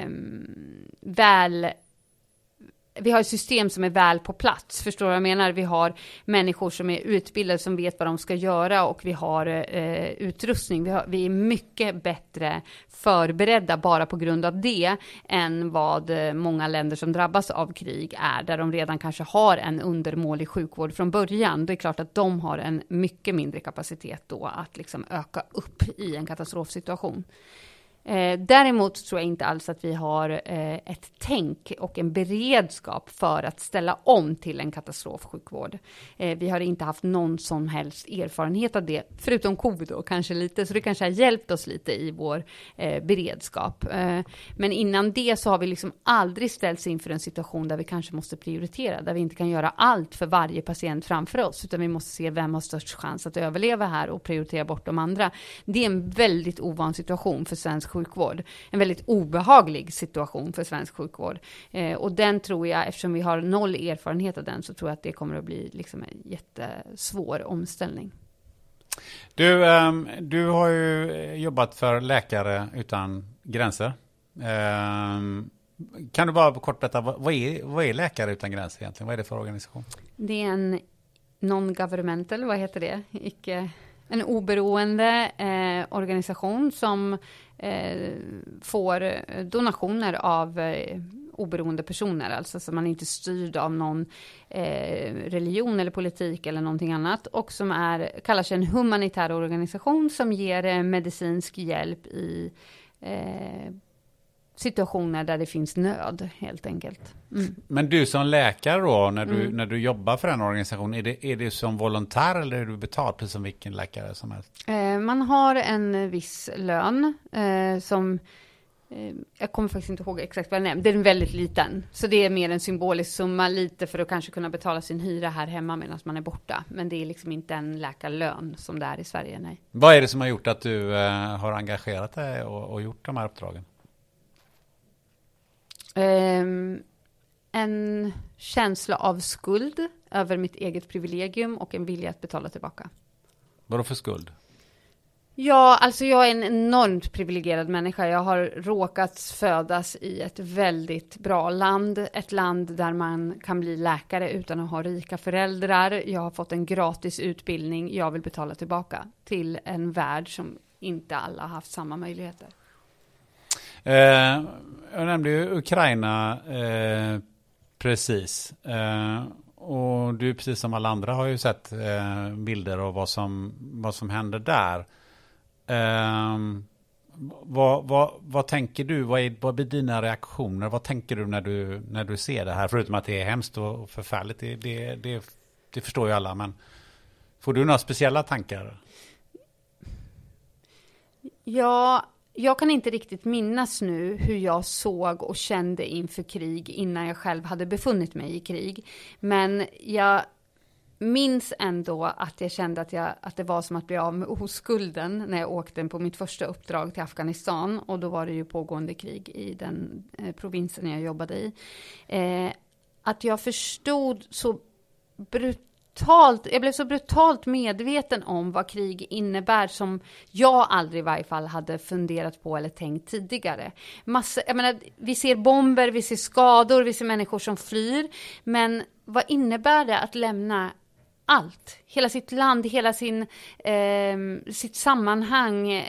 vi har ett system som är väl på plats, förstår du vad jag menar? Vi har människor som är utbildade, som vet vad de ska göra, och vi har utrustning. Vi är mycket bättre förberedda bara på grund av det än vad många länder som drabbas av krig är, där de redan kanske har en undermålig sjukvård från början. Det är klart att de har en mycket mindre kapacitet då att liksom öka upp i en katastrofsituation. Däremot tror jag inte alls att vi har ett tänk och en beredskap för att ställa om till en katastrofsjukvård. Vi har inte haft någon som helst erfarenhet av det, förutom covid då, kanske lite, så det kanske har hjälpt oss lite i vår beredskap. Men innan det så har vi liksom aldrig ställts inför en situation där vi kanske måste prioritera, där vi inte kan göra allt för varje patient framför oss, utan vi måste se vem har störst chans att överleva här och prioritera bort de andra. Det är en väldigt ovan situation för svensk sjukvård. En väldigt obehaglig situation för svensk sjukvård. Och den tror jag, eftersom vi har noll erfarenhet av den, så tror jag att det kommer att bli liksom en jättesvår omställning. Du har ju jobbat för Läkare utan gränser. Kan du bara kort berätta, vad är Läkare utan gränser egentligen? Vad är det för organisation? Det är en non-governmental, vad heter det? En oberoende organisation som får donationer av oberoende personer, alltså så man är inte styrd av någon religion eller politik eller någonting annat, och som kallar sig en humanitär organisation som ger medicinsk hjälp i situationer där det finns nöd, helt enkelt. Mm. Men du som läkare då, när du jobbar för en organisation, är det som volontär eller är du betald precis som vilken läkare som helst? Man har en viss lön som jag kommer faktiskt inte ihåg exakt vad den är. Den är väldigt liten, så det är mer en symbolisk summa, lite för att kanske kunna betala sin hyra här hemma medan man är borta. Men det är liksom inte en läkarlön som det är i Sverige, nej. Vad är det som har gjort att du har engagerat dig och gjort de här uppdragen? En känsla av skuld över mitt eget privilegium och en vilja att betala tillbaka. Vadå för skuld? Ja, alltså jag är en enormt privilegierad människa. Jag har råkat födas i ett väldigt bra land. Ett land där man kan bli läkare utan att ha rika föräldrar. Jag har fått en gratis utbildning. Jag vill betala tillbaka till en värld som inte alla har haft samma möjligheter. Jag nämnde ju Ukraina precis. Och du, precis som alla andra, har ju sett bilder av vad som händer där. Vad tänker du? Vad blir dina reaktioner? Vad tänker du när du ser det här? Förutom att det är hemskt och förfärligt. Det förstår ju alla. Men får du några speciella tankar? Ja, jag kan inte riktigt minnas nu hur jag såg och kände inför krig innan jag själv hade befunnit mig i krig. Men jag minns ändå att jag kände att det var som att bli av med oskulden när jag åkte på mitt första uppdrag till Afghanistan. Och då var det ju pågående krig i den provinsen jag jobbade i. Att jag förstod så brutalt så brutalt medveten om vad krig innebär som jag aldrig i varje fall hade funderat på eller tänkt tidigare. Jag menar, vi ser bomber, vi ser skador, vi ser människor som flyr. Men vad innebär det att lämna allt? Hela sitt land, hela sitt sammanhang,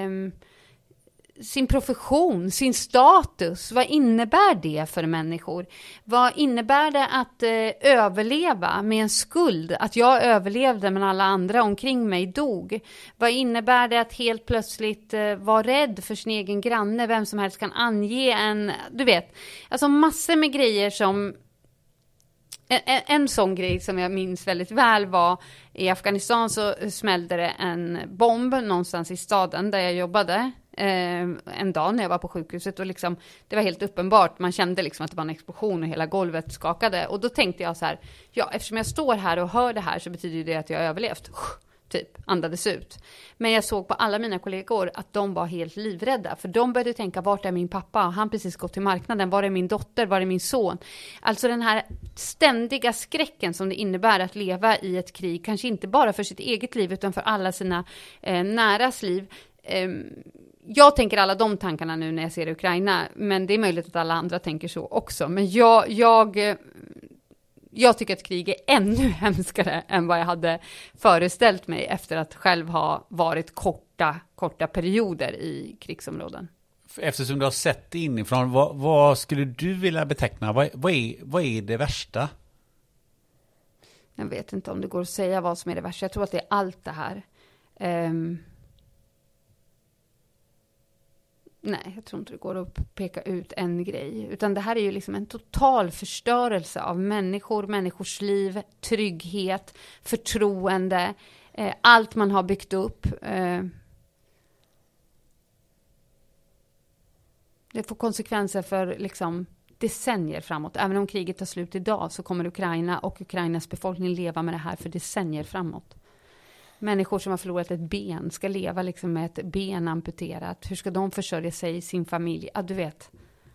sin profession, sin status. Vad innebär det för människor? Vad innebär det att överleva med en skuld? Att jag överlevde men alla andra omkring mig dog. Vad innebär det att helt plötsligt vara rädd för sin egen granne? Vem som helst kan ange en, du vet. Alltså massor med grejer som... En sån grej som jag minns väldigt väl var i Afghanistan så smällde det en bomb någonstans i staden där jag jobbade en dag när jag var på sjukhuset och liksom, det var helt uppenbart, man kände liksom att det var en explosion och hela golvet skakade och då tänkte jag så här, ja eftersom jag står här och hör det här så betyder det att jag har överlevt. Typ, andades ut. Men jag såg på alla mina kollegor att de var helt livrädda. För de började tänka, vart är min pappa? Han precis gått till marknaden. Var är min dotter? Var är min son? Alltså den här ständiga skräcken som det innebär att leva i ett krig. Kanske inte bara för sitt eget liv utan för alla sina näras liv. Jag tänker alla de tankarna nu när jag ser Ukraina. Men det är möjligt att alla andra tänker så också. Men jag tycker att krig är ännu hemskare än vad jag hade föreställt mig efter att själv ha varit korta perioder i krigsområden. Eftersom du har sett det inifrån, vad skulle du vilja beteckna? Vad är det värsta? Jag vet inte om det går att säga vad som är det värsta. Jag tror att det är allt det här. Nej, jag tror inte det går att peka ut en grej. Utan det här är ju liksom en total förstörelse av människors liv, trygghet, förtroende, allt man har byggt upp. Det får konsekvenser för liksom decennier framåt. Även om kriget tar slut idag så kommer Ukraina och Ukrainas befolkning leva med det här för decennier framåt. Människor som har förlorat ett ben ska leva liksom med ett ben amputerat. Hur ska de försörja sig, sin familj? Ja, du vet.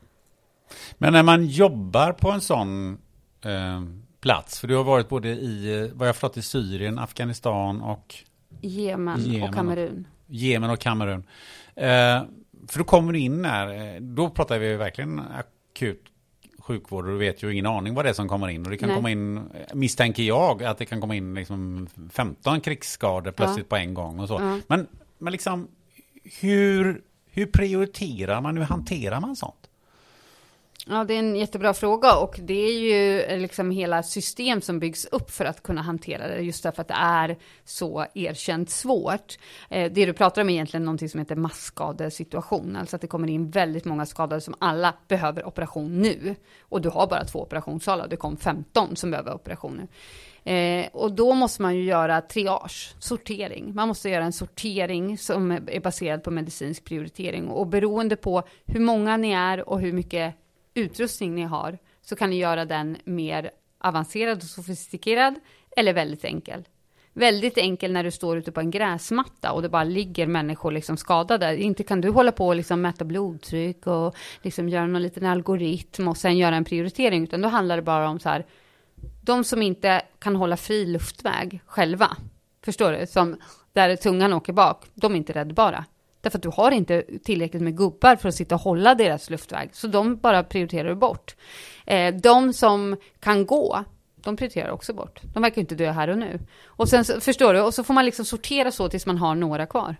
Men när man jobbar på en sån plats, för du har varit både i, vad jag förstått, i Syrien, Afghanistan och Jemen och Kamerun. Jemen och Kamerun. För då kommer du in där, då pratar vi verkligen akut sjukvård och du vet ju ingen aning vad det är som kommer in. Och det kan komma in, misstänker jag, att det kan komma in liksom 15 krigsskador plötsligt på en gång och så. Ja. Men liksom, hur prioriterar man, hur hanterar man sånt? Ja, det är en jättebra fråga och det är ju liksom hela system som byggs upp för att kunna hantera det, just därför att det är så erkänt svårt. Det du pratar om är egentligen någonting som heter massskadesituation, alltså att det kommer in väldigt många skadade som alla behöver operation nu och du har bara 2 operationssalar och det kom 15 som behöver operation nu. Och då måste man ju göra triage, sortering. Man måste göra en sortering som är baserad på medicinsk prioritering och beroende på hur många ni är och hur mycket utrustning ni har så kan ni göra den mer avancerad och sofistikerad eller väldigt enkel. Väldigt enkel när du står ute på en gräsmatta och det bara ligger människor liksom skadade. Inte kan du hålla på och liksom mäta blodtryck och liksom göra någon liten algoritm och sen göra en prioritering, utan då handlar det bara om så här, de som inte kan hålla fri luftväg själva, förstår du, som där tungan åker bak, de är inte räddbara. Därför att du har inte tillräckligt med gubbar för att sitta och hålla deras luftväg. Så de bara prioriterar bort. De som kan gå, de prioriterar också bort. De verkar inte dö här och nu. Och sen, förstår du, och så får man liksom sortera så tills man har några kvar.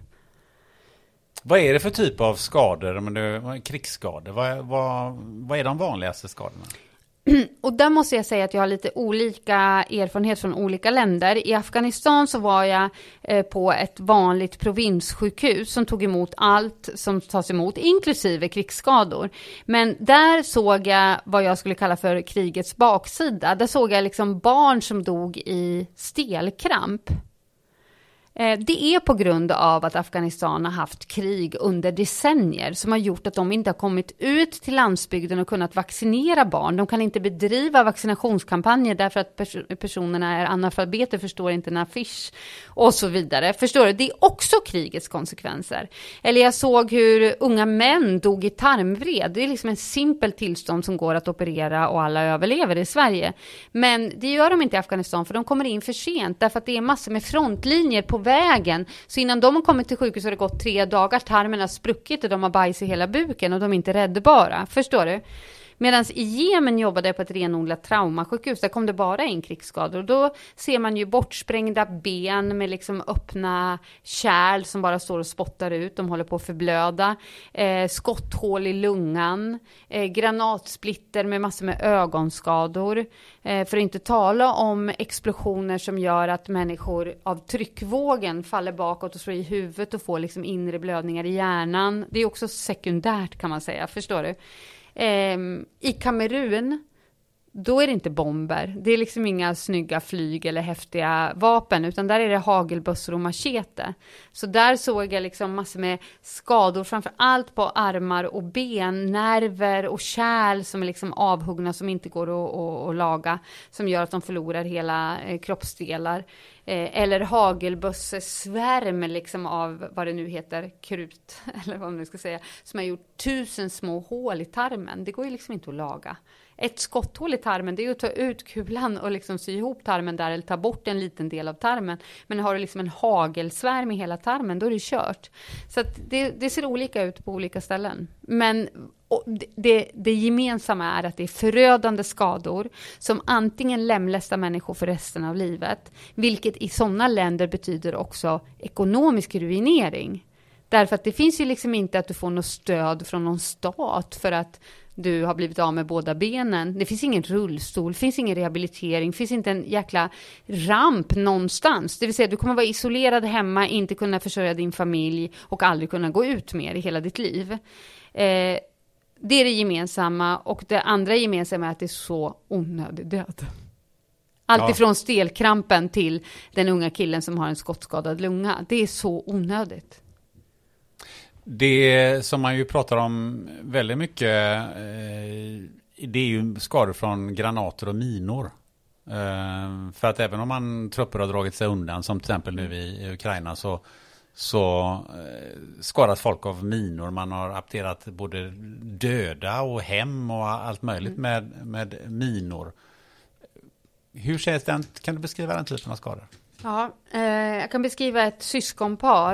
Vad är det för typ av skador, krigsskador? Vad är de vanligaste skadorna? Och där måste jag säga att jag har lite olika erfarenhet från olika länder. I Afghanistan så var jag på ett vanligt provinssjukhus som tog emot allt som tas emot, inklusive krigsskador. Men där såg jag vad jag skulle kalla för krigets baksida. Där såg jag liksom barn som dog i stelkramp. Det är på grund av att Afghanistan har haft krig under decennier som har gjort att de inte har kommit ut till landsbygden och kunnat vaccinera barn. De kan inte bedriva vaccinationskampanjer därför att personerna är analfabeter, förstår inte en affisch och så vidare. Förstår du? Det är också krigets konsekvenser. Eller jag såg hur unga män dog i tarmvred. Det är liksom en simpel tillstånd som går att operera och alla överlever i Sverige. Men det gör de inte i Afghanistan för de kommer in för sent därför att det är massor med frontlinjer på vägen. Så innan de har kommit till sjukhus har det gått 3 dagar, tarmen har spruckit och de har bajs i hela buken och de är inte räddbara. Förstår du? Medan i Jemen jobbade jag på ett renodlat traumasjukhus, där kom det bara in krigsskador. Och då ser man ju bortsprängda ben med liksom öppna kärl som bara står och spottar ut. De håller på att förblöda. Skotthål i lungan. Granatsplitter med massor med ögonskador. För att inte tala om explosioner som gör att människor av tryckvågen faller bakåt och slår i huvudet och får liksom inre blödningar i hjärnan. Det är också sekundärt kan man säga, förstår du? I Kamerun, då är det inte bomber. Det är liksom inga snygga flyg eller häftiga vapen, utan där är det hagelbössor och machete. Så där såg jag liksom massor med skador, framför allt på armar och ben, nerver och kärl som är liksom avhuggna som inte går att laga, som gör att de förlorar hela kroppsdelar. Eller hagelbössesvärm liksom av vad det nu heter, krut eller vad man nu ska säga, som har gjort 1000 små hål i tarmen. Det går ju liksom inte att laga. Ett skotthål i tarmen, det är att ta ut kulan och liksom sy ihop tarmen där eller ta bort en liten del av tarmen. Men har du liksom en hagelsvärm i hela tarmen, då är det kört. Så att det ser olika ut på olika ställen. Men det gemensamma är att det är förödande skador som antingen lemlästar människor för resten av livet, vilket i sådana länder betyder också ekonomisk ruinering. Därför att det finns ju liksom inte att du får något stöd från någon stat för att du har blivit av med båda benen. Det finns ingen rullstol, det finns ingen rehabilitering, det finns inte en jäkla ramp någonstans. Det vill säga du kommer vara isolerad hemma, inte kunna försörja din familj och aldrig kunna gå ut mer i hela ditt liv. Det är det gemensamma, och det andra gemensamma är att det är så onödig död. Allt ifrån stelkrampen till den unga killen som har en skottskadad lunga. Det är så onödigt. Det som man ju pratar om väldigt mycket, det är ju skador från granater och minor. För att även om trupper har dragit sig undan, som till exempel nu i Ukraina, så skadas folk av minor. Man har apterat både döda och hem och allt möjligt med minor. Hur känns den? Kan du beskriva den typen av skador? Ja, jag kan beskriva ett syskonpar.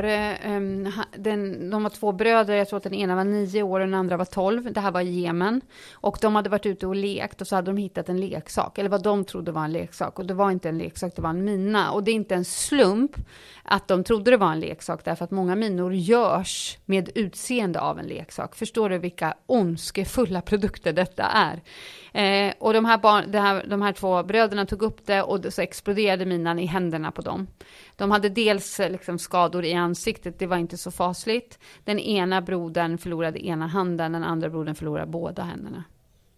De var 2 bröder, jag tror att den ena var 9 år och den andra var 12. Det här var i Jemen. Och de hade varit ute och lekt och så hade de hittat en leksak. Eller vad de trodde var en leksak. Och det var inte en leksak, det var en mina. Och det är inte en slump att de trodde det var en leksak. Därför att många minor görs med utseende av en leksak. Förstår du vilka ondskefulla produkter detta är? Och de här 2 bröderna tog upp det och så exploderade minan i händerna på dem. De hade dels liksom skador i ansiktet, det var inte så fasligt. Den ena brodern förlorade ena handen, den andra brodern förlorade båda händerna.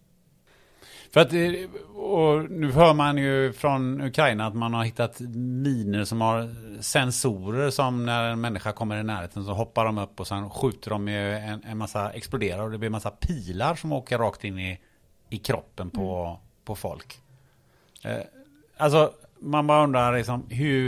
För att, och nu hör man ju från Ukraina att man har hittat miner som har sensorer som när en människa kommer i närheten så hoppar de upp och sen skjuter de med en massa, exploderar och det blir en massa pilar som åker rakt in i kroppen på folk. Alltså man bara undrar liksom,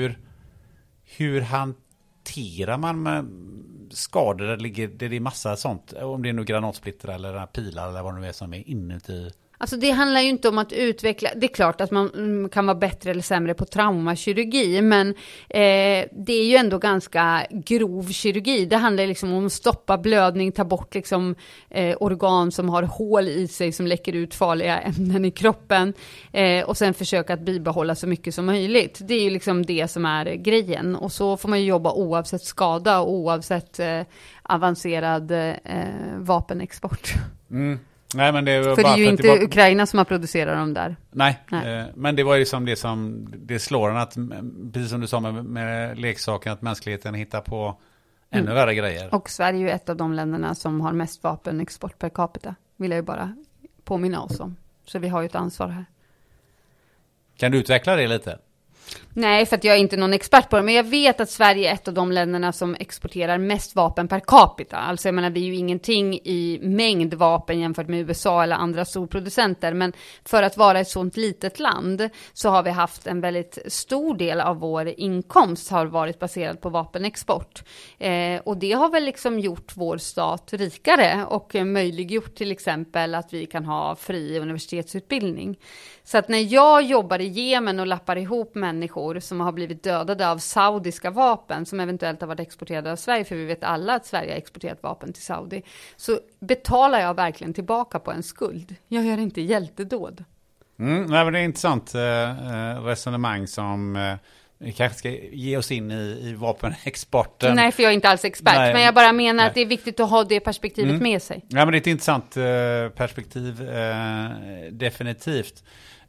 hur hanterar man med skador där det är massa sånt, om det är nu granatsplitter eller pilar eller vad det nu är som är inuti. Alltså det handlar ju inte om att utveckla, det är klart att man kan vara bättre eller sämre på traumakirurgi, men det är ju ändå ganska grov kirurgi. Det handlar liksom om att stoppa blödning, ta bort liksom organ som har hål i sig som läcker ut farliga ämnen i kroppen och sen försöka att bibehålla så mycket som möjligt. Det är ju liksom det som är grejen, och så får man ju jobba oavsett skada och oavsett avancerad vapenexport. Mm. Nej, men det var för det är ju inte Ukraina som har producerat dem där. Nej. Men det var ju som det slår en att, precis som du sa med leksaken, att mänskligheten hittar på ännu värre grejer. Och Sverige är ju ett av de länderna som har mest vapenexport per capita, vill jag ju bara påminna oss om. Så vi har ju ett ansvar här. Kan du utveckla det lite? Nej, för att jag är inte någon expert på det, men jag vet att Sverige är ett av de länderna som exporterar mest vapen per capita. Alltså jag menar, vi är ju ingenting i mängd vapen jämfört med USA eller andra storproducenter, men för att vara ett sånt litet land så har vi haft en väldigt stor del av vår inkomst har varit baserad på vapenexport. Och det har väl liksom gjort vår stat rikare och möjliggjort till exempel att vi kan ha fri universitetsutbildning. Så att när jag jobbar i Jemen och lappar ihop människor som har blivit dödade av saudiska vapen som eventuellt har varit exporterade av Sverige, för vi vet alla att Sverige har exporterat vapen till Saudi, så betalar jag verkligen tillbaka på en skuld. Jag gör inte hjältedåd. Nej, men det är intressant resonemang som vi kanske ska ge oss in i vapenexporten. Nej, för jag är inte alls expert. Nej, men jag bara menar att det är viktigt att ha det perspektivet med sig. Ja, men det är ett intressant perspektiv, definitivt.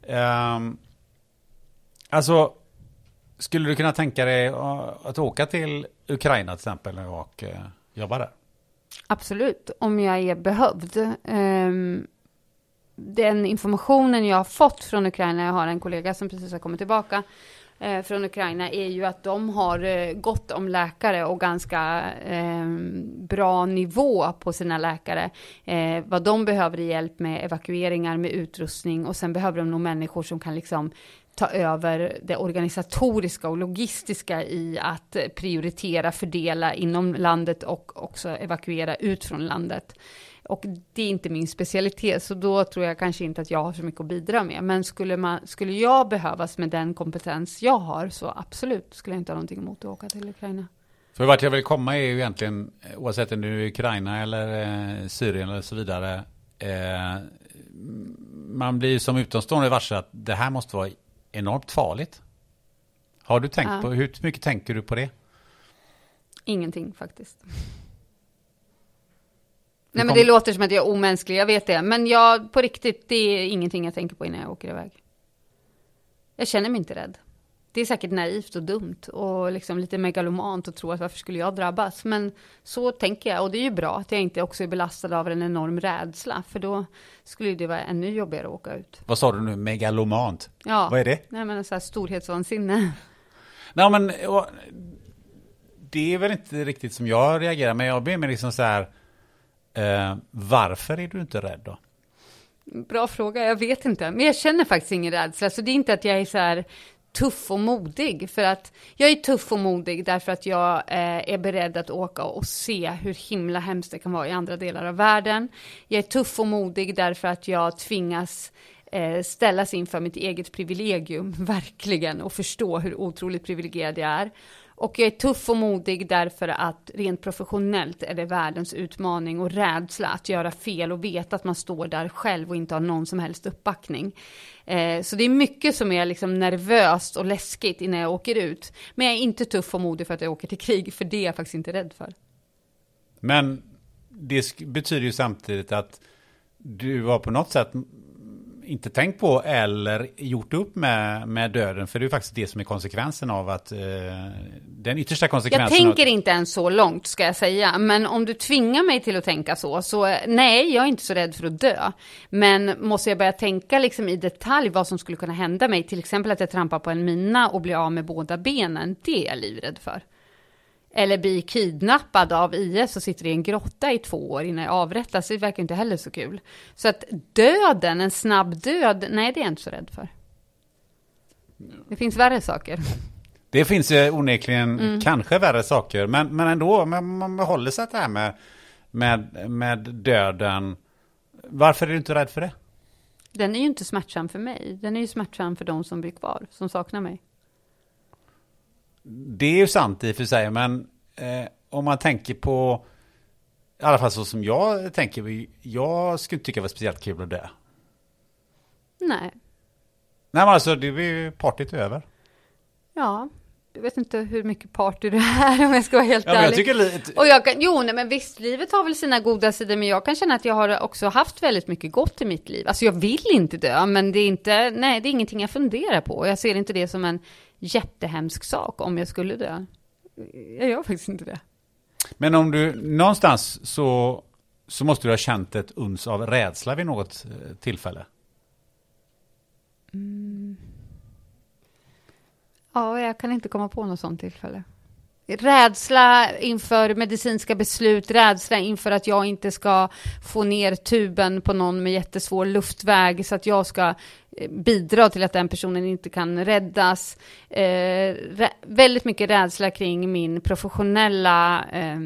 Alltså, skulle du kunna tänka dig att åka till Ukraina till exempel och jobba där? Absolut, om jag är behövd. Den informationen jag har fått från Ukraina, jag har en kollega som precis har kommit tillbaka från Ukraina, är ju att de har gott om läkare och ganska bra nivå på sina läkare. Vad de behöver är hjälp med evakueringar, med utrustning, och sen behöver de nog människor som kan liksom ta över det organisatoriska och logistiska i att prioritera, fördela inom landet och också evakuera ut från landet. Och det är inte min specialitet, så då tror jag kanske inte att jag har så mycket att bidra med. Men skulle jag behövas med den kompetens jag har, så absolut skulle jag inte ha någonting emot att åka till Ukraina. För vart jag vill komma är ju egentligen, oavsett om du är Ukraina eller Syrien eller så vidare, man blir ju som utomstående varse att det här måste vara enormt farligt. Har du tänkt på, hur mycket tänker du på det? Ingenting faktiskt. Nej, men det låter som att jag är omänsklig, jag vet det. Men på riktigt, det är ingenting jag tänker på innan jag åker iväg. Jag känner mig inte rädd. Det är säkert naivt och dumt och liksom lite megalomant att tro att varför skulle jag drabbas. Men så tänker jag, och det är ju bra att jag inte också är belastad av en enorm rädsla. För då skulle det vara ännu jobbigare att åka ut. Vad sa du nu, megalomant? Ja. Vad är det? Nej, men så här storhetsvansinne. Nej, men det är väl inte riktigt som jag reagerar, men jag blir med liksom så här, varför är du inte rädd då? Bra fråga, jag vet inte. Men jag känner faktiskt ingen rädsla. Så det är inte att jag är så här tuff och modig. För att jag är tuff och modig därför att jag är beredd att åka och se hur himla hemskt det kan vara i andra delar av världen. Jag är tuff och modig därför att jag tvingas ställas inför mitt eget privilegium, verkligen, och förstå hur otroligt privilegierad jag är. Och jag är tuff och modig därför att rent professionellt är det världens utmaning och rädsla att göra fel och veta att man står där själv och inte har någon som helst uppbackning. Så det är mycket som är liksom nervöst och läskigt innan jag åker ut. Men jag är inte tuff och modig för att jag åker till krig, för det är jag faktiskt inte rädd för. Men det betyder ju samtidigt att du har på något sätt inte tänkt på eller gjort upp med döden, för det är faktiskt det som är konsekvensen av att den yttersta konsekvensen. Jag tänker inte ens så långt, ska jag säga, men om du tvingar mig till att tänka så nej, jag är inte så rädd för att dö. Men måste jag börja tänka liksom i detalj vad som skulle kunna hända mig, till exempel att jag trampar på en mina och blir av med båda benen, det är jag livrädd för. Eller blir kidnappad av IS och sitter i en grotta i 2 år innan jag avrättas. Det verkar inte heller så kul. Så att döden, en snabb död, nej, det är jag inte så rädd för. Det finns värre saker. Det finns ju onekligen kanske värre saker. Men ändå, man håller sig till det här med döden. Varför är du inte rädd för det? Den är ju inte smärtsam för mig. Den är ju smärtsam för de som blir kvar, som saknar mig. Det är ju sant i och för sig, men om man tänker på, i alla fall så som jag tänker, jag skulle inte tycka det var speciellt kul att dö. Nej. Nej, men alltså det är ju partyt över. Ja, jag vet inte hur mycket party det är, om jag ska vara helt ärlig. Men jag tycker lite. Och men visst, livet har väl sina goda sidor, men jag kan känna att jag har också haft väldigt mycket gott i mitt liv. Alltså jag vill inte dö, men det är ingenting jag funderar på. Jag ser inte det som en jättehemsk sak om jag skulle dö. Jag gör faktiskt inte det. Men om du någonstans så måste du ha känt ett uns av rädsla vid något tillfälle. Ja, jag kan inte komma på något sånt tillfälle. Rädsla inför medicinska beslut, rädsla inför att jag inte ska få ner tuben på någon med jättesvår luftväg så att jag ska bidra till att den personen inte kan räddas. Väldigt mycket rädsla kring min professionella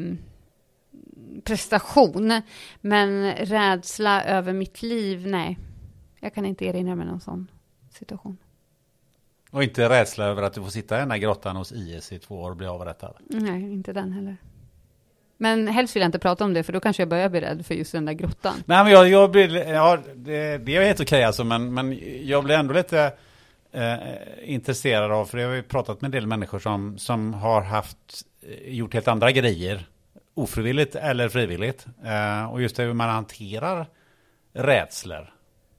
prestation. Men rädsla över mitt liv, nej. Jag kan inte erinra mig någon sån situation. Och inte rädsla över att du får sitta i den här grottan hos IS i 2 år och bli avrättad? Nej, inte den heller. Men helst vill jag inte prata om det, för då kanske jag börjar bli rädd för just den där grottan. Nej, men jag blir, ja, det är helt okej alltså, men jag blir ändå lite intresserad av, för jag har ju pratat med en del människor som har gjort helt andra grejer, ofrivilligt eller frivilligt. Och just hur man hanterar rädslor.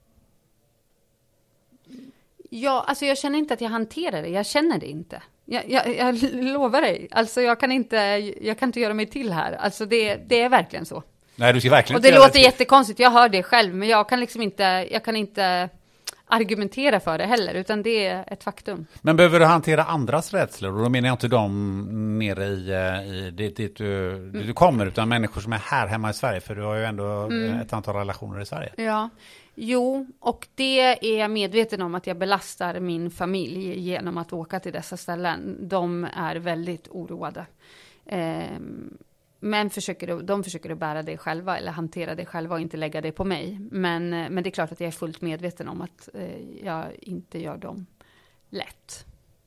Ja, alltså jag känner inte att jag hanterar det. Jag känner det inte. Jag lovar dig. Alltså jag kan inte göra mig till här. Alltså det är verkligen så. Nej, du ska verkligen. Och det låter jättekonstigt. Jag hör det själv, men jag kan inte argumentera för det heller, utan det är ett faktum. Men behöver du hantera andras rädslor? Och då menar jag inte de nere i dit du kommer, utan människor som är här hemma i Sverige, för du har ju ändå ett antal relationer i Sverige. Ja. Jo, och det är jag medveten om, att jag belastar min familj genom att åka till dessa ställen. De är väldigt oroade. Men de försöker att bära det själva eller hantera det själva och inte lägga det på mig. Men det är klart att jag är fullt medveten om att jag inte gör dem lätt.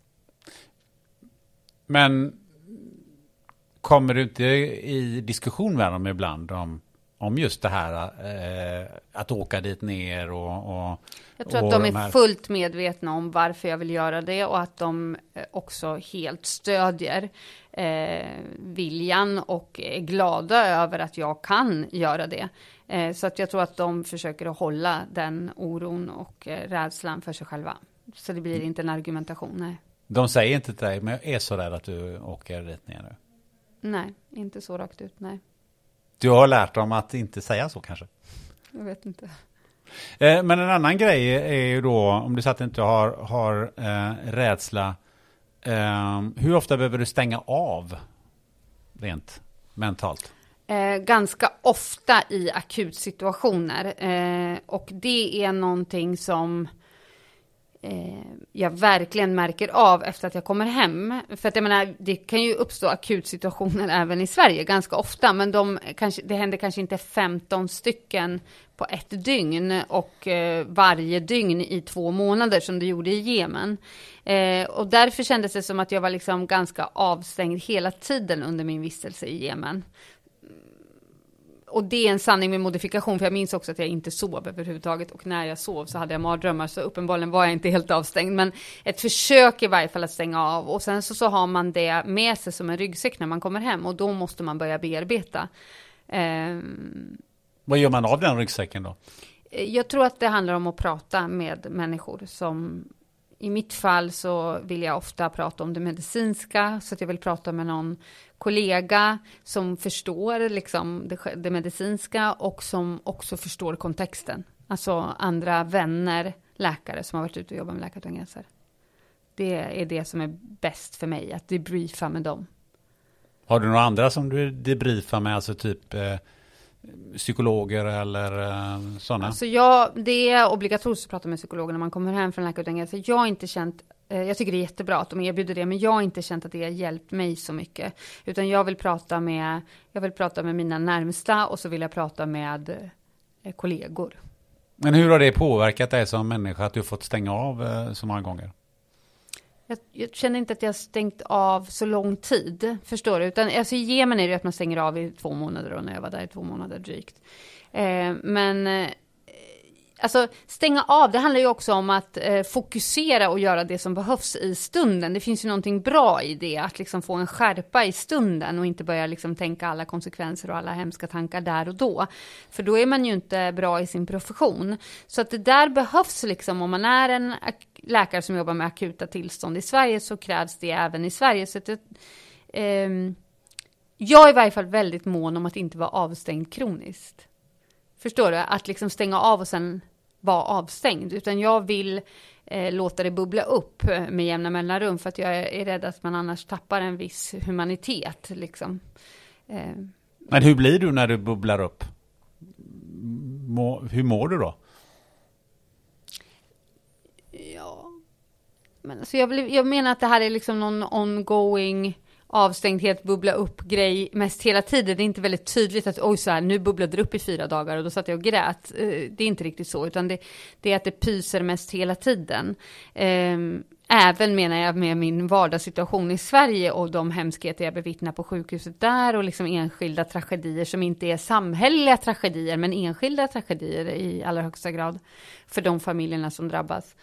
Men kommer du inte i diskussion med dem ibland om just det här att åka dit ner och jag tror att de är fullt medvetna om varför jag vill göra det, och att de också helt stödjer viljan och är glada över att jag kan göra det. Så att jag tror att de försöker att hålla den oron och rädslan för sig själva. Så det blir inte en argumentation, nej. De säger inte till dig, men jag är så rädd att du åker dit ner nu. Nej, inte så rakt ut, nej. Du har lärt dem att inte säga så kanske? Jag vet inte. Men en annan grej är ju då, om du så att inte har rädsla, hur ofta behöver du stänga av rent mentalt? Ganska ofta i akutsituationer. Och det är någonting som jag verkligen märker av efter att jag kommer hem. För att jag menar, det kan ju uppstå akutsituationer även i Sverige ganska ofta. Men det händer kanske inte 15 stycken på ett dygn och varje dygn i 2 månader som det gjorde i Jemen. Och därför kändes det som att jag var liksom ganska avstängd hela tiden under min vistelse i Jemen. Och det är en sanning med modifikation, för jag minns också att jag inte sov överhuvudtaget. Och när jag sov så hade jag mardrömmar, så uppenbarligen var jag inte helt avstängd. Men ett försök i varje fall att stänga av. Och sen så har man det med sig som en ryggsäck när man kommer hem. Och då måste man börja bearbeta. Vad gör man av den ryggsäcken då? Jag tror att det handlar om att prata med människor som... I mitt fall så vill jag ofta prata om det medicinska, så att jag vill prata med någon kollega som förstår liksom det medicinska och som också förstår kontexten. Alltså andra vänner, läkare som har varit ute och jobbat med Läkare utan gränser. Det är det som är bäst för mig, att debriefa med dem. Har du några andra som du debriefar med, alltså typ... psykologer eller sådana? Alltså det är obligatoriskt att prata med psykologer när man kommer hem från Läkare utan gränser. Jag tycker det är jättebra att de erbjuder det, men jag har inte känt att det har hjälpt mig så mycket. Utan jag vill prata med mina närmsta, och så vill jag prata med kollegor. Men hur har det påverkat dig som människa att du har fått stänga av så många gånger? Jag känner inte att jag har stängt av så lång tid, förstår du? Utan alltså, i Jemen är det att man stänger av i 2 månader, och när jag var där i 2 månader drygt. Alltså stänga av, det handlar ju också om att fokusera och göra det som behövs i stunden. Det finns ju någonting bra i det, att liksom få en skärpa i stunden och inte börja liksom tänka alla konsekvenser och alla hemska tankar där och då. För då är man ju inte bra i sin profession. Så att det där behövs liksom, om man är en läkare som jobbar med akuta tillstånd i Sverige, så krävs det även i Sverige. Så att jag är i varje fall väldigt mån om att inte vara avstängd kroniskt. Förstår du? Att liksom stänga av och sen vara avstängd, utan jag vill låta det bubbla upp med jämna mellanrum, för att jag är rädd att man annars tappar en viss humanitet liksom. Men hur blir du när du bubblar upp? Hur mår du då? Ja, men alltså jag menar att det här är liksom någon ongoing avstängdhet, bubbla upp grej mest hela tiden. Det är inte väldigt tydligt att oj, så här, nu bubblade det upp i 4 dagar och då satt jag och grät. Det är inte riktigt så, utan det är att det pyser mest hela tiden. Även menar jag med min vardagssituation i Sverige och de hemskheter jag bevittnar på sjukhuset där, och liksom enskilda tragedier som inte är samhälleliga tragedier, men enskilda tragedier i allra högsta grad för de familjerna som drabbas.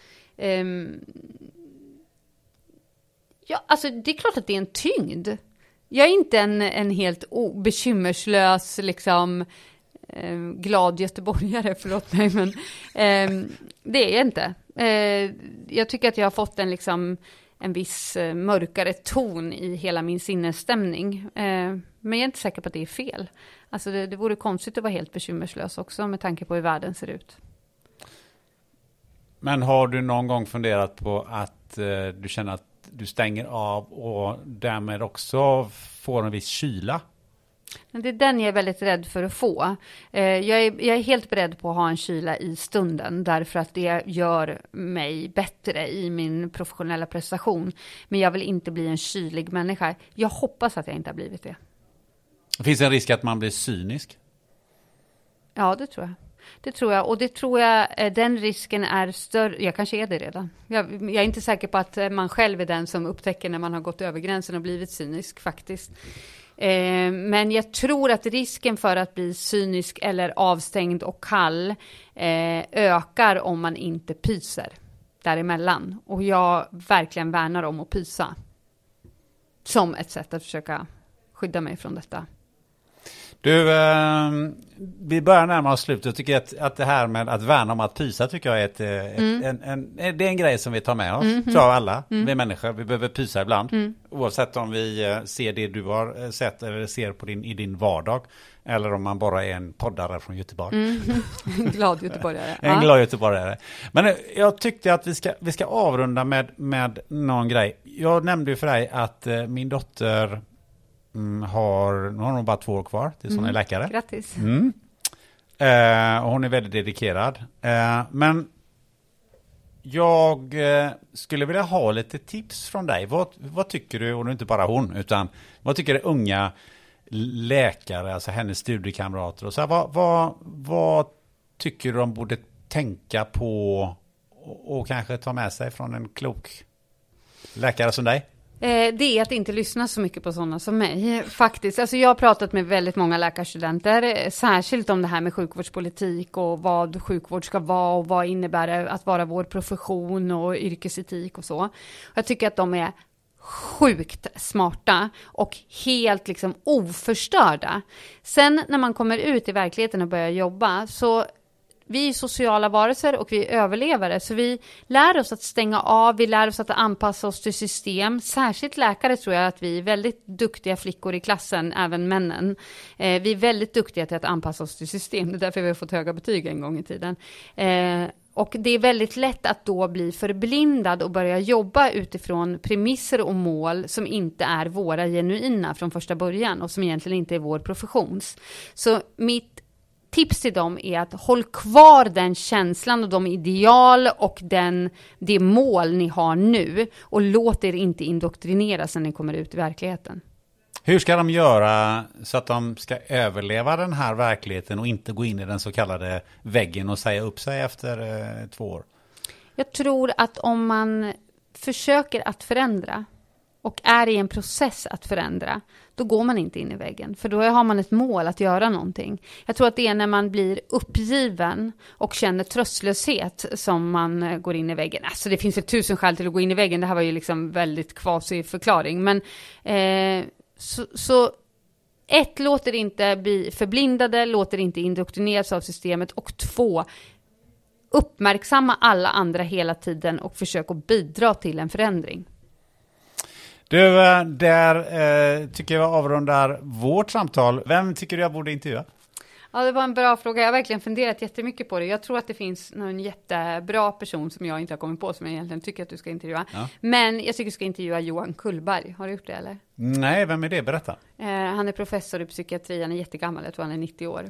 Ja, alltså det är klart att det är en tyngd. Jag är inte en helt bekymmerslös, liksom glad göteborgare, förlåt mig, men det är jag inte. Jag tycker att jag har fått en viss mörkare ton i hela min sinnesstämning. Men jag är inte säker på att det är fel. Alltså det vore konstigt att vara helt bekymmerslös också med tanke på hur världen ser ut. Men har du någon gång funderat på att du känner att du stänger av och därmed också får en viss kyla? Det är den jag är väldigt rädd för att få. Jag är helt beredd på att ha en kyla i stunden, därför att det gör mig bättre i min professionella prestation. Men jag vill inte bli en kylig människa. Jag hoppas att jag inte har blivit det. Finns det en risk att man blir cynisk? Ja, det tror jag. Det tror jag, och det tror jag den risken är större. Jag kanske är det redan. Jag är inte säker på att man själv är den som upptäcker när man har gått över gränsen och blivit cynisk faktiskt. Men jag tror att risken för att bli cynisk eller avstängd och kall ökar om man inte pyser däremellan. Och jag verkligen värnar om att pysa som ett sätt att försöka skydda mig från detta. Du, vi börjar närma oss slutet. Jag tycker att det här med att värna om att pysa tycker jag är det är en grej som vi tar med oss. Tror jag alla, vi människor. Vi behöver pysa ibland. Oavsett om vi ser det du har sett eller ser i din vardag. Eller om man bara är en poddare från Göteborg. En glad göteborgare. En glad göteborgare. Men jag tyckte att vi ska avrunda med någon grej. Jag nämnde ju för dig att min dotter... nu har hon bara 2 år kvar tills hon är läkare. Grattis. Och hon är väldigt dedikerad. Men jag skulle vilja ha lite tips från dig. Vad tycker du, och det är inte bara hon, utan vad tycker du unga läkare, alltså hennes studiekamrater och så här, vad tycker du de borde tänka på och kanske ta med sig från en klok läkare som dig? Det är att inte lyssna så mycket på sådana som mig, faktiskt. Alltså jag har pratat med väldigt många läkarstudenter, särskilt om det här med sjukvårdspolitik och vad sjukvård ska vara och vad innebär det att vara vår profession och yrkesetik och så. Jag tycker att de är sjukt smarta och helt liksom oförstörda. Sen när man kommer ut i verkligheten och börjar jobba, så vi är sociala varelser och vi är överlevare, så vi lär oss att stänga av, vi lär oss att anpassa oss till system. Särskilt läkare tror jag att vi är väldigt duktiga flickor i klassen, även männen. Vi är väldigt duktiga till att anpassa oss till system, det är därför vi har fått höga betyg en gång i tiden. Och det är väldigt lätt att då bli förblindad och börja jobba utifrån premisser och mål som inte är våra genuina från första början och som egentligen inte är vår professions. Så mitt tips till dem är att håll kvar den känslan och de ideal och det mål ni har nu, och låt er inte indoktrineras när ni kommer ut i verkligheten. Hur ska de göra så att de ska överleva den här verkligheten och inte gå in i den så kallade väggen och säga upp sig efter 2 år? Jag tror att om man försöker att förändra och är i en process att förändra, då går man inte in i väggen. För då har man ett mål att göra någonting. Jag tror att det är när man blir uppgiven och känner tröstlöshet som man går in i väggen. Alltså det finns 1000 skäl till att gå in i väggen. Det här var ju liksom väldigt kvasig förklaring. Men så 1, låter inte bli förblindade, låter inte indoktrineras av systemet, och 2, uppmärksamma alla andra hela tiden och försök att bidra till en förändring. Du, där tycker jag avrundar vårt samtal. Vem tycker du jag borde intervjua? Ja, det var en bra fråga. Jag har verkligen funderat jättemycket på det. Jag tror att det finns någon jättebra person som jag inte har kommit på som jag egentligen tycker att du ska intervjua. Ja. Men jag tycker du ska intervjua Johan Kullberg. Har du gjort det eller? Nej, vem är det? Berätta. Han är professor i psykiatri. Han är jättegammal. Jag tror han är 90 år.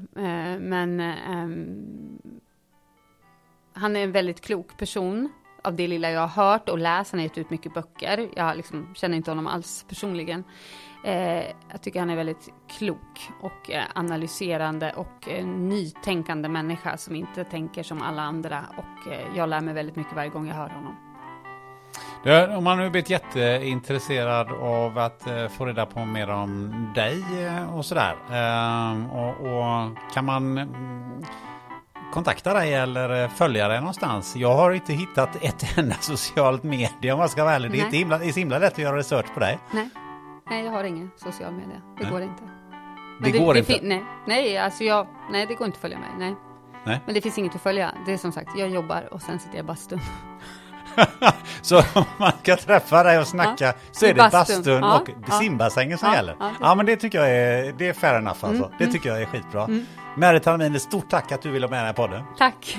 Han är en väldigt klok person. Av det lilla jag har hört och läst. Han har gett ut mycket böcker. Jag liksom känner inte honom alls personligen. Jag tycker han är väldigt klok och analyserande och nytänkande människa som inte tänker som alla andra. Och jag lär mig väldigt mycket varje gång jag hör honom. Om man nu blivit jätteintresserad av att få reda på mer om dig och sådär. Och kan man kontakta dig eller följa dig någonstans? Jag har inte hittat ett enda socialt media om man ska vara ärlig. Det är så himla lätt att göra research på dig. Nej, jag har ingen social media. Det går inte. Men det går inte? Nej, det går inte att följa mig. Nej. Men det finns inget att följa. Det är som sagt, jag jobbar och sen sitter jag i bastun. Så om man kan träffa dig och snacka så är det bastun och simbassängen som gäller. Ja, men det tycker jag är fair enough alltså. Det tycker jag är skitbra. Merit Hamrin, stort tack att du ville vara med i podden. Tack.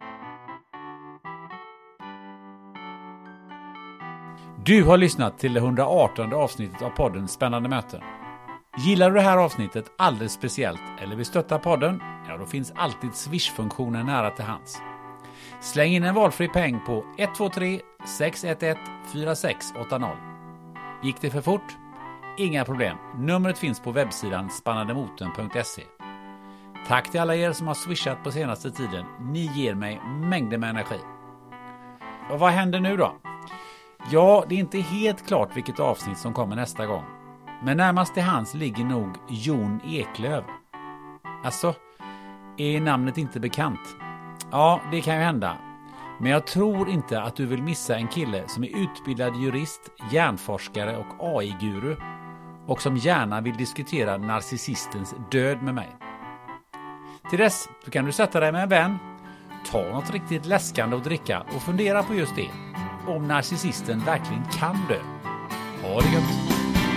Du har lyssnat till det 118 avsnittet av podden Spännande möten. Gillar du det här avsnittet alldeles speciellt eller vill stötta podden? Ja, då finns alltid Swish-funktionen nära till hands. Släng in en valfri peng på 123 611 4680. Gick det för fort? Inga problem. Numret finns på webbsidan spannandemoten.se. Tack till alla er som har swishat på senaste tiden. Ni ger mig mängder med energi. Och vad händer nu då? Ja, det är inte helt klart vilket avsnitt som kommer nästa gång. Men närmast till hands ligger nog Jon Eklöf. Alltså, är namnet inte bekant? Ja, det kan ju hända. Men jag tror inte att du vill missa en kille som är utbildad jurist, hjärnforskare och AI-guru och som gärna vill diskutera narcissistens död med mig. Till dess så kan du sätta dig med en vän, ta något riktigt läskande att dricka och fundera på just det. Om narcissisten verkligen kan dö. Ha det gött!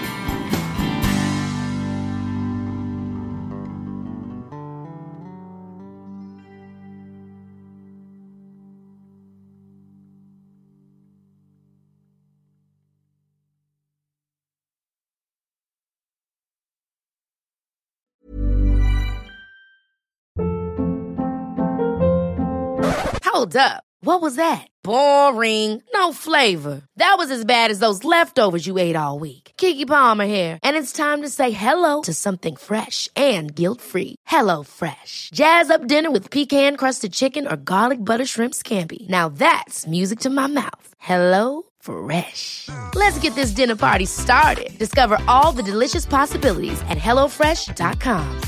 Hold up. What was that? Boring. No flavor. That was as bad as those leftovers you ate all week. Keke Palmer here, and it's time to say hello to something fresh and guilt-free. Hello Fresh. Jazz up dinner with pecan-crusted chicken or garlic butter shrimp scampi. Now that's music to my mouth. Hello Fresh. Let's get this dinner party started. Discover all the delicious possibilities at hellofresh.com.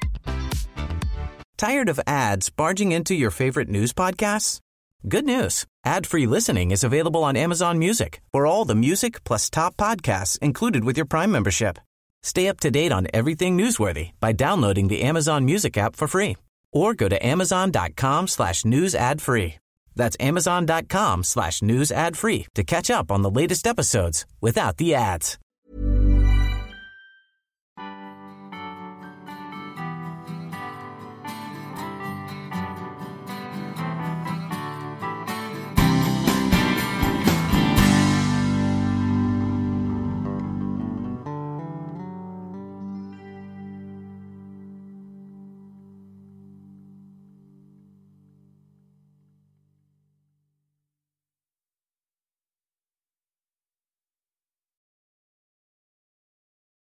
Tired of ads barging into your favorite news podcasts? Good news. Ad-free listening is available on Amazon Music for all the music plus top podcasts included with your Prime membership. Stay up to date on everything newsworthy by downloading the Amazon Music app for free or go to amazon.com/news ad free. That's amazon.com/news ad free to catch up on the latest episodes without the ads.